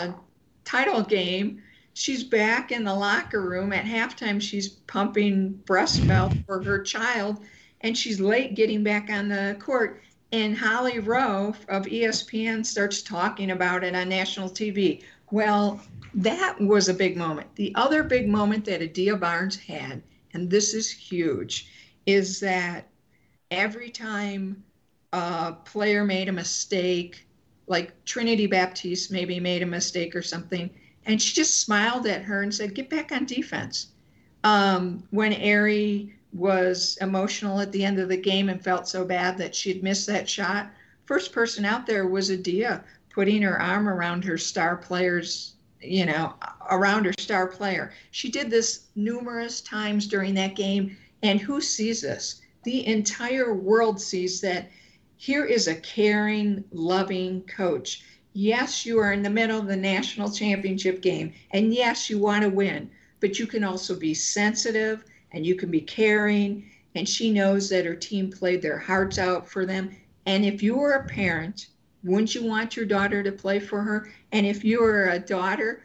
title game, she's back in the locker room at halftime. She's pumping breast milk for her child, and she's late getting back on the court. And Holly Rowe of ESPN starts talking about it on national TV. Well, that was a big moment. The other big moment that Adia Barnes had, and this is huge, is that every time a player made a mistake, like Trinity Baptiste maybe made a mistake or something, and she just smiled at her and said, get back on defense. When Aerie was emotional at the end of the game and felt so bad that she'd missed that shot, first person out there was Adia, putting her arm around her star players, around her star player. She did this numerous times during that game. And who sees this? The entire world sees that here is a caring, loving coach. Yes, you are in the middle of the national championship game. And yes, you want to win. But you can also be sensitive and you can be caring. And she knows that her team played their hearts out for them. And if you were a parent, wouldn't you want your daughter to play for her? And if you were a daughter,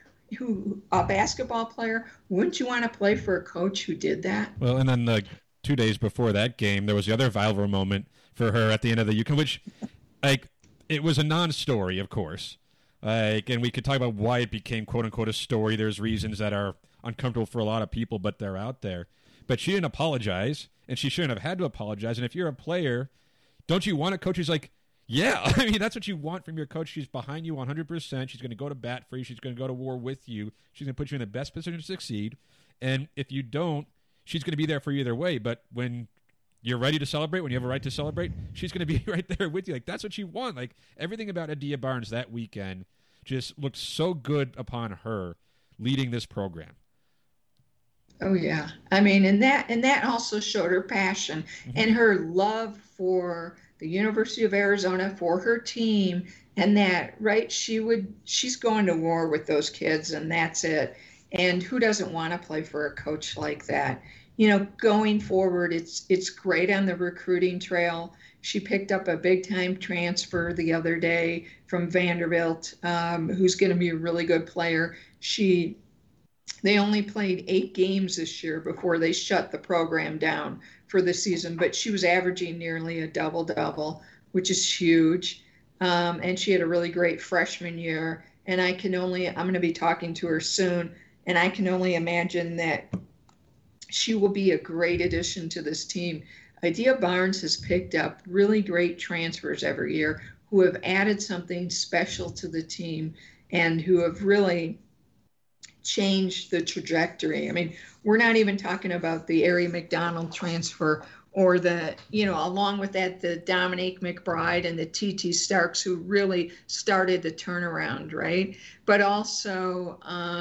a basketball player, wouldn't you want to play for a coach who did that? Well, and then 2 days before that game, there was the other viral moment for her at the end of the UConn, which, it was a non-story, of course. And we could talk about why it became, quote-unquote, a story. There's reasons that are uncomfortable for a lot of people, but they're out there. But she didn't apologize, and she shouldn't have had to apologize. And if you're a player, don't you want a coach who's like, yeah, I mean, that's what you want from your coach. She's behind you 100%. She's going to go to bat for you. She's going to go to war with you. She's going to put you in the best position to succeed. And if you don't, she's going to be there for you either way. But when you're ready to celebrate, when you have a right to celebrate, she's going to be right there with you. That's what you want. Everything about Adia Barnes that weekend just looked so good upon her leading this program. Oh yeah. I mean, and that also showed her passion and her love for the University of Arizona, for her team, and that, right, she's going to war with those kids, and that's it. And who doesn't want to play for a coach like that? Going forward, it's great on the recruiting trail. She picked up a big-time transfer the other day from Vanderbilt, who's going to be a really good player. They only played 8 games this year before they shut the program down for the season, but she was averaging nearly a double-double, which is huge. And she had a really great freshman year. And I'm going to be talking to her soon, and I can only imagine that she will be a great addition to this team. Adia Barnes has picked up really great transfers every year who have added something special to the team and who have really changed the trajectory. I mean, we're not even talking about the Aerie McDonald transfer or along with that, the Dominique McBride and the TT Starks who really started the turnaround, right? But also,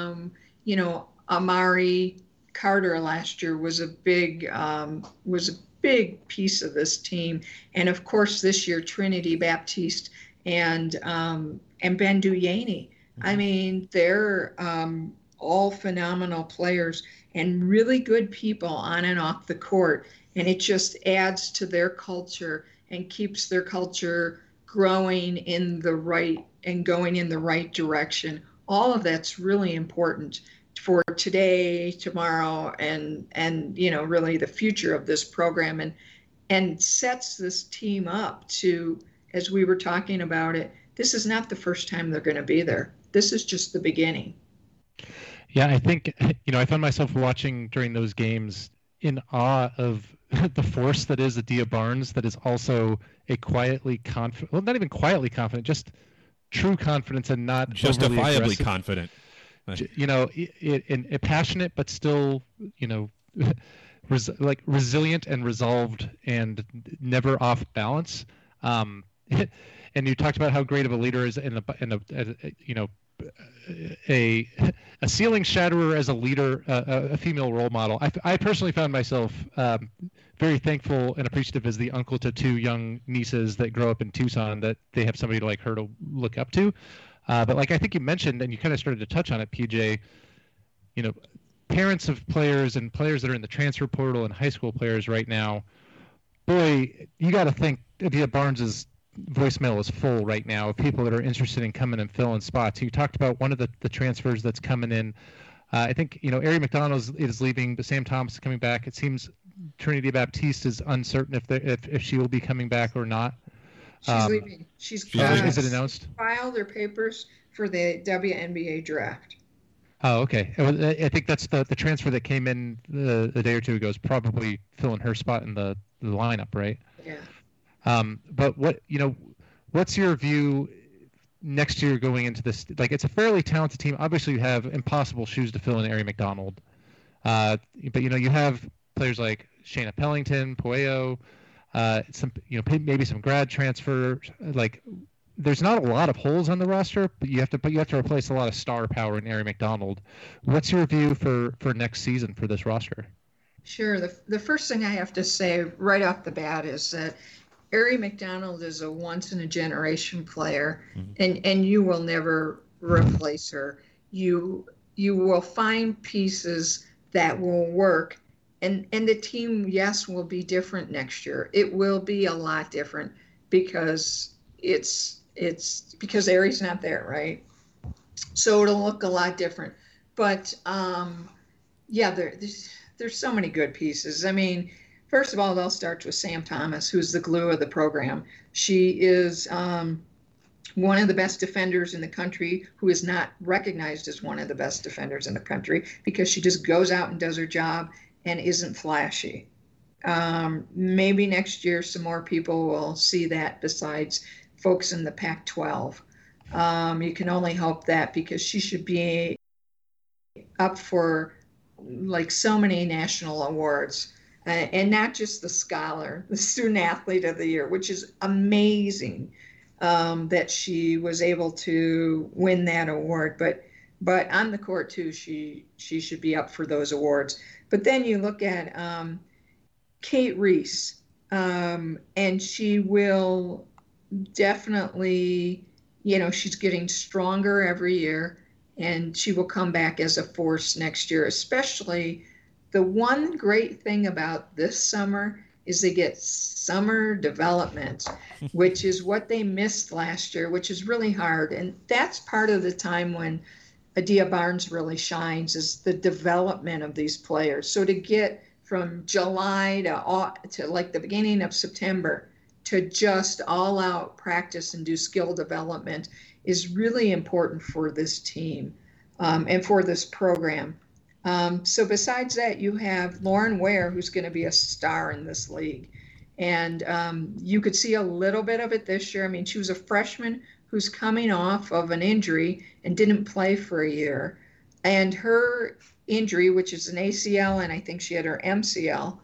Amari Carter last year was a big piece of this team. And of course, this year, Trinity Baptiste and Ben Duyane. I mean, they're all phenomenal players and really good people on and off the court. And it just adds to their culture and keeps their culture growing in the right and going in the right direction. All of that's really important for today, tomorrow, and really the future of this program, and sets this team up to, as we were talking about it, this is not the first time they're going to be there. This is just the beginning. Yeah, I think, I found myself watching during those games in awe of the force that is Adia Barnes, that is also a quietly confident, well, not even quietly confident, just true confidence and not justifiably confident. Passionate, but still, resilient and resolved and never off balance. And you talked about how great of a leader is a ceiling shatterer as a leader, a female role model. I personally found myself very thankful and appreciative as the uncle to two young nieces that grow up in Tucson, that they have somebody like her to look up to. But like I think you mentioned, and you kind of started to touch on it, PJ, parents of players and players that are in the transfer portal and high school players right now, boy, you got to think Adia Barnes's voicemail is full right now of people that are interested in coming and filling spots. You talked about one of the transfers that's coming in. I think, Ari McDonald is leaving, but Sam Thomas is coming back. It seems Trinity Baptiste is uncertain if she will be coming back or not. She's leaving. She's is it announced? Filed her papers for the WNBA draft. Oh, okay. I think that's the transfer that came in a day or two ago is probably filling her spot in the lineup, right? Yeah. But what's your view next year going into this? Like, it's a fairly talented team. Obviously, you have impossible shoes to fill in Ari McDonald. But you have players like Shayna Pellington, Pueo, maybe some grad transfer. Like, there's not a lot of holes on the roster, but you have to replace a lot of star power in Ari McDonald. What's your view for next season for this roster? Sure. The first thing I have to say right off the bat is that Ari McDonald is a once-in-a-generation player, and you will never replace her. You will find pieces that will work, and the team, yes, will be different next year. It will be a lot different because it's because Ari's not there, right? So it'll look a lot different. But there's so many good pieces. I mean, first of all, they'll start with Sam Thomas, who's the glue of the program. She is one of the best defenders in the country, who is not recognized as one of the best defenders in the country because she just goes out and does her job and isn't flashy. Maybe next year some more people will see that besides folks in the Pac-12. You can only hope that, because she should be up for like so many national awards. And not just the scholar, the student athlete of the year, which is amazing that she was able to win that award. But on the court too, she should be up for those awards. But then you look at Kate Reese, and she will definitely, she's getting stronger every year, and she will come back as a force next year, especially. The one great thing about this summer is they get summer development, which is what they missed last year, which is really hard. And that's part of the time when Adia Barnes really shines, is the development of these players. So to get from July to like the beginning of September to just all out practice and do skill development is really important for this team and for this program. So besides that, you have Lauren Ware, who's going to be a star in this league. And you could see a little bit of it this year. I mean, she was a freshman who's coming off of an injury and didn't play for a year. And her injury, which is an ACL, and I think she had her MCL,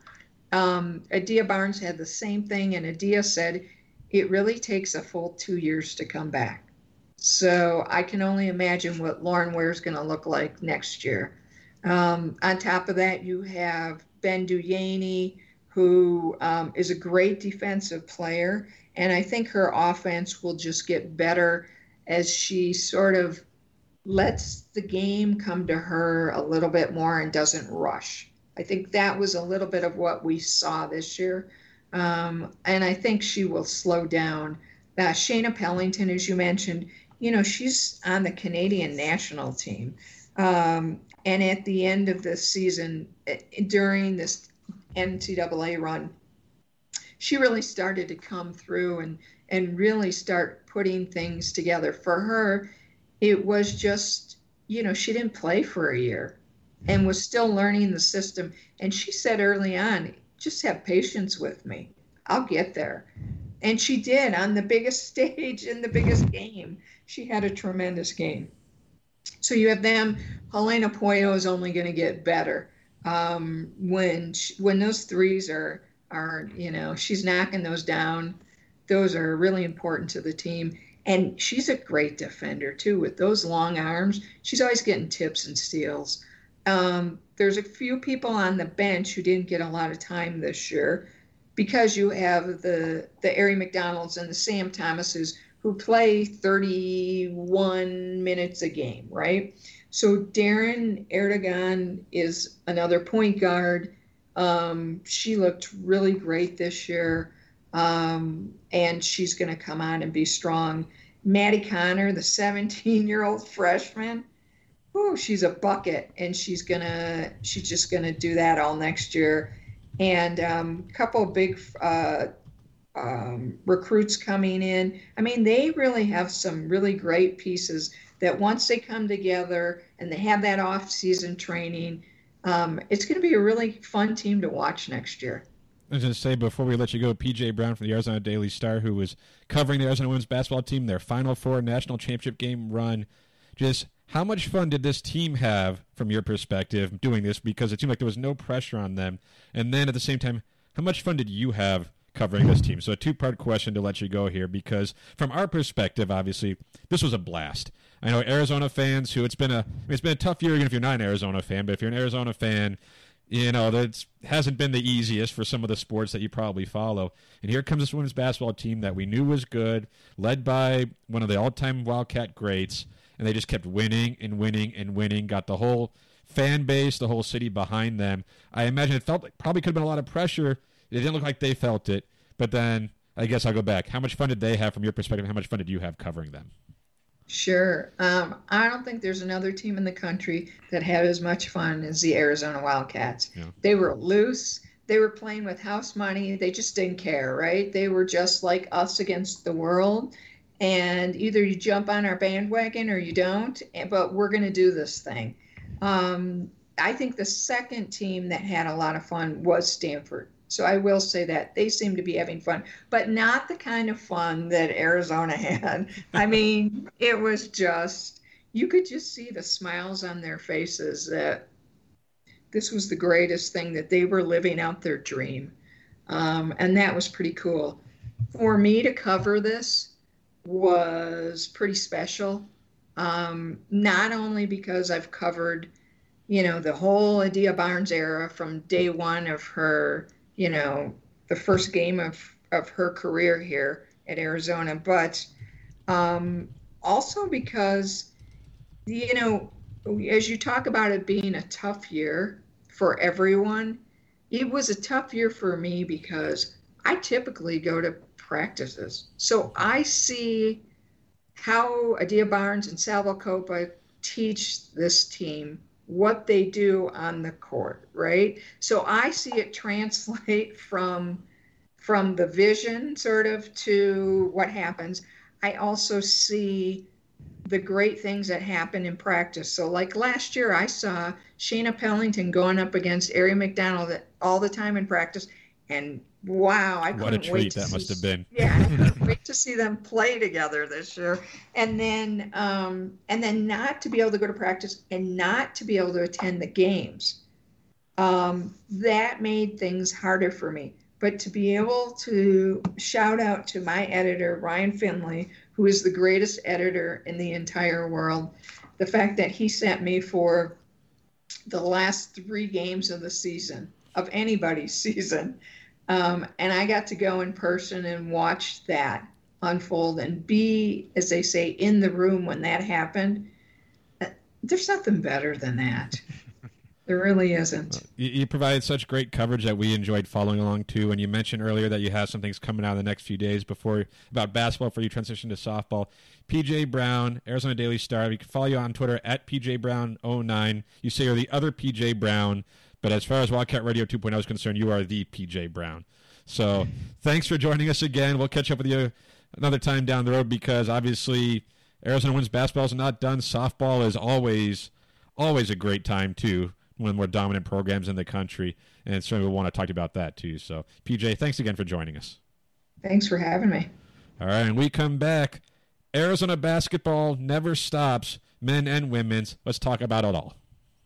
Adia Barnes had the same thing. And Adia said it really takes a full 2 years to come back. So I can only imagine what Lauren Ware is going to look like next year. On top of that, you have Ben Duyaney, who is a great defensive player. And I think her offense will just get better as she sort of lets the game come to her a little bit more and doesn't rush. I think that was a little bit of what we saw this year. And I think she will slow down. Shayna Pellington, as you mentioned, she's on the Canadian national team. And at the end of the season, during this NCAA run, she really started to come through and really start putting things together. For her, it was just, she didn't play for a year and was still learning the system. And she said early on, just have patience with me. I'll get there. And she did on the biggest stage in the biggest game. She had a tremendous game. So you have them. Helena Pueyo is only going to get better. When those threes are, she's knocking those down. Those are really important to the team. And she's a great defender, too, with those long arms. She's always getting tips and steals. There's a few people on the bench who didn't get a lot of time this year because you have the Aari McDonalds and the Sam Thomases who play 31 minutes a game, right? So Darren Erdogan is another point guard. She looked really great this year, and she's going to come on and be strong. Maddie Connor, the 17-year-old freshman, she's a bucket, and she's just gonna do that all next year. And a couple of big recruits coming in. I mean, they really have some really great pieces that once they come together and they have that off-season training, it's going to be a really fun team to watch next year. I was going to say, before we let you go, P.J. Brown from the Arizona Daily Star, who was covering the Arizona women's basketball team, their Final Four national championship game run. Just how much fun did this team have, from your perspective, doing this? Because it seemed like there was no pressure on them. And then at the same time, how much fun did you have covering this team? So a two-part question to let you go here, because from our perspective, obviously, this was a blast. I know Arizona fans who it's been a tough year, even if you're not an Arizona fan, but if you're an Arizona fan, that hasn't been the easiest for some of the sports that you probably follow. And here comes this women's basketball team that we knew was good, led by one of the all-time Wildcat greats, and they just kept winning and winning and winning, got the whole fan base, the whole city behind them. I imagine it felt like probably could have been a lot of pressure. It didn't look like they felt it. But then I guess I'll go back. How much fun did they have from your perspective? How much fun did you have covering them? Sure. I don't think there's another team in the country that had as much fun as the Arizona Wildcats. Yeah. They were loose. They were playing with house money. They just didn't care, right? They were just like us against the world. And either you jump on our bandwagon or you don't, but we're going to do this thing. I think the second team that had a lot of fun was Stanford. So I will say that they seem to be having fun, but not the kind of fun that Arizona had. I mean, it was just, you could just see the smiles on their faces that this was the greatest thing, that they were living out their dream. And that was pretty cool. For me to cover this was pretty special. Not only because I've covered, the whole Adia Barnes era from day one of her, the first game of her career here at Arizona, but also because, as you talk about it being a tough year for everyone, it was a tough year for me because I typically go to practices. So I see how Adia Barnes and Salvo Copa teach this team what they do on the court, right? So I see it translate from the vision sort of to what happens. I also see the great things that happen in practice. So like last year, I saw Shayna Pellington going up against Aari McDonald all the time in practice, and wow, I couldn't wait to see. What a treat that must have been. Yeah, I couldn't wait to see them play together this year. And then not to be able to go to practice and not to be able to attend the games. That made things harder for me. But to be able to shout out to my editor, Ryan Finley, who is the greatest editor in the entire world, the fact that he sent me for the last 3 games of the season, of anybody's season, and I got to go in person and watch that unfold and be, as they say, in the room when that happened. There's nothing better than that. There really isn't. You provided such great coverage that we enjoyed following along too. And you mentioned earlier that you have some things coming out in the next few days about basketball before you transition to softball. PJ Brown, Arizona Daily Star. We can follow you on Twitter at PJBrown09. You say you're the other PJ Brown. But as far as Wildcat Radio 2.0 is concerned, you are the PJ Brown. So thanks for joining us again. We'll catch up with you another time down the road, because obviously Arizona women's basketball is not done. Softball is always a great time too, one of the more dominant programs in the country, and certainly we'll want to talk about that too. So, PJ, thanks again for joining us. Thanks for having me. All right, and we come back. Arizona basketball never stops, men and women's. Let's talk about it all.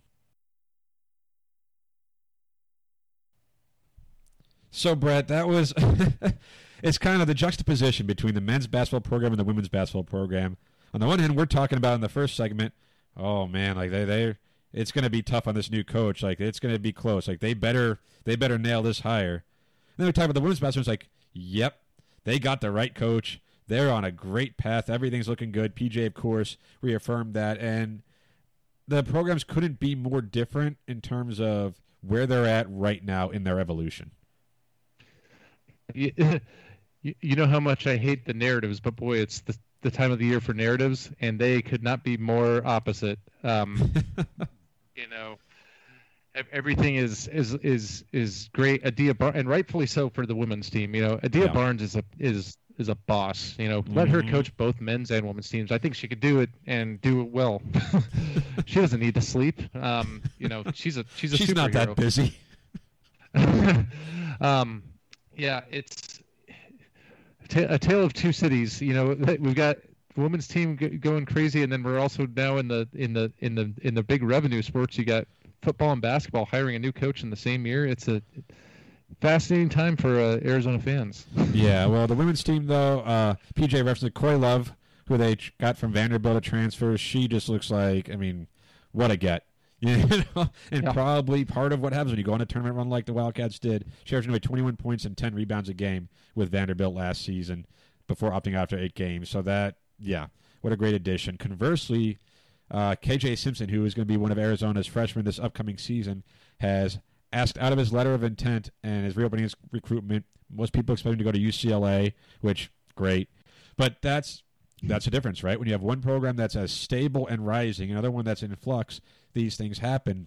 So, Brett, that was it's kind of the juxtaposition between the men's basketball program and the women's basketball program. On the one hand, we're talking about in the first segment, oh man, like it's going to be tough on this new coach. Like it's going to be close. Like they better nail this hire. And then we talk about the women's basketball. It's like, yep, they got the right coach. They're on a great path. Everything's looking good. PJ, of course, reaffirmed that, and the programs couldn't be more different in terms of where they're at right now in their evolution. You know how much I hate the narratives, but boy, it's the time of the year for narratives, and they could not be more opposite. Everything is great. Adia and rightfully so for the women's team. Adia Barnes is a boss. Let her coach both men's and women's teams. I think she could do it and do it well. She doesn't need to sleep. She's superhero. Not that busy. Yeah, it's a tale of two cities. We've got the women's team going crazy, and then we're also now in the big revenue sports. You got football and basketball hiring a new coach in the same year. It's a fascinating time for Arizona fans. Yeah, well, the women's team though, PJ referenced Coy Love, who they got from Vanderbilt at transfer. She just looks like, what a get. Probably part of what happens when you go on a tournament run like the Wildcats did. She averaged 21 points and 10 rebounds a game with Vanderbilt last season before opting out after 8 games. So that, what a great addition. Conversely, KJ Simpson, who is going to be one of Arizona's freshmen this upcoming season, has asked out of his letter of intent and is reopening his recruitment. Most people expect him to go to UCLA, which, great. But that's the difference, right? When you have one program that's as stable and rising, another one that's in flux, these things happen.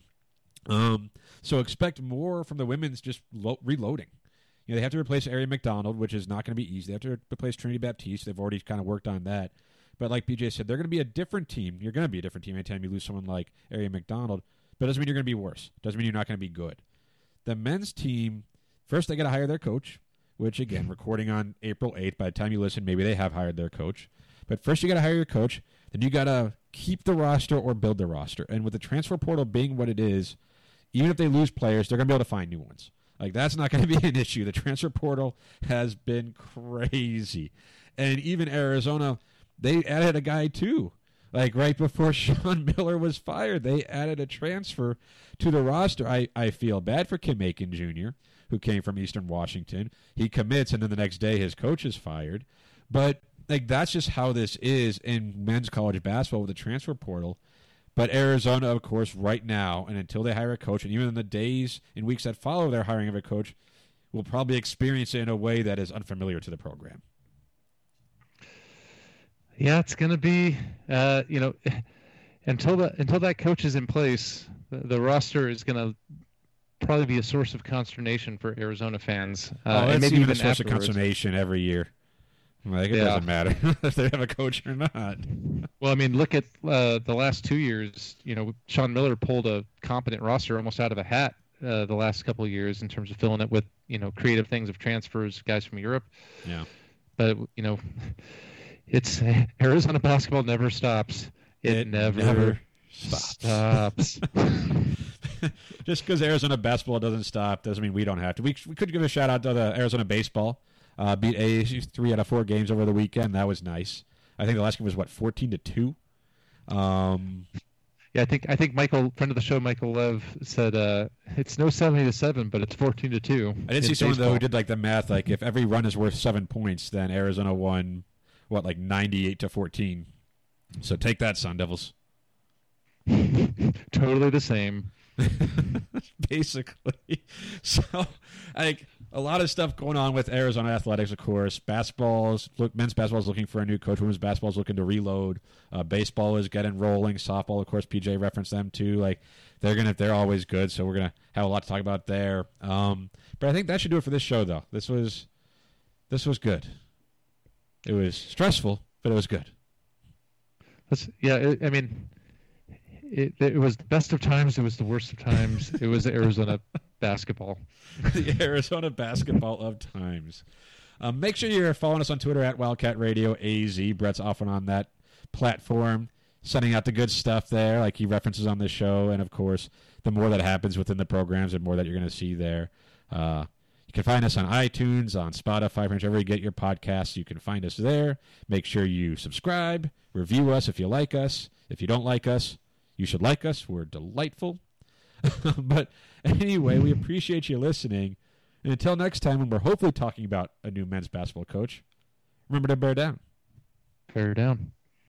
So expect more from the women's just reloading. They have to replace Ari McDonald, which is not going to be easy. They have to replace Trinity Baptiste. They've already kind of worked on that. But like PJ said, they're going to be a different team. You're going to be a different team anytime you lose someone like Ari McDonald. But it doesn't mean you're going to be worse. It doesn't mean you're not going to be good. The men's team, first they got to hire their coach, which, again, recording on April 8th. By the time you listen, maybe they have hired their coach. But first you got to hire your coach. Then you got to keep the roster or build the roster. And with the transfer portal being what it is, even if they lose players, they're going to be able to find new ones. Like, that's not going to be an issue. The transfer portal has been crazy. And even Arizona, they added a guy, too. Like, right before Sean Miller was fired, they added a transfer to the roster. I feel bad for Kim Aiken Jr., who came from Eastern Washington. He commits, and then the next day his coach is fired. But, like, that's just how this is in men's college basketball with the transfer portal. But Arizona, of course, right now, and until they hire a coach, and even in the days and weeks that follow their hiring of a coach, will probably experience it in a way that is unfamiliar to the program. Yeah, it's going to be, until that coach is in place, the roster is going to probably be a source of consternation for Arizona fans. And maybe even a source of consternation every year. Like, it doesn't matter if they have a coach or not. Well, look at the last 2 years. Sean Miller pulled a competent roster almost out of a hat the last couple of years in terms of filling it with, creative things of transfers, guys from Europe. Yeah. But, it's Arizona basketball never stops. It never stops. Just because Arizona basketball doesn't stop doesn't mean we don't have to. We could give a shout out to the Arizona baseball. Beat ASU 3 out of 4 games over the weekend. That was nice. I think the last game was 14-2. Yeah, I think Michael, friend of the show, Michael Lev said it's no 70-7, but it's 14-2. I did see someone though who did like the math. Like if every run is worth 7 points, then Arizona won 98-14. So take that, Sun Devils. Totally the same. Basically. So, a lot of stuff going on with Arizona athletics, of course. Men's basketball is looking for a new coach. Women's basketball is looking to reload. Baseball is getting rolling. Softball, of course, PJ referenced them too. Like they're always good. So we're gonna have a lot to talk about there. But I think that should do it for this show, though. This was good. It was stressful, but it was good. It was the best of times. It was the worst of times. It was Arizona basketball. The Arizona basketball of times. Make sure you're following us on Twitter at Wildcat Radio AZ. Brett's often on that platform, sending out the good stuff there, like he references on this show. And, of course, the more that happens within the programs, the more that you're going to see there. You can find us on iTunes, on Spotify, wherever you get your podcasts. You can find us there. Make sure you subscribe, review us if you like us. If you don't like us, you should like us. We're delightful. But anyway, we appreciate you listening. And until next time, when we're hopefully talking about a new men's basketball coach, remember to bear down. Bear down.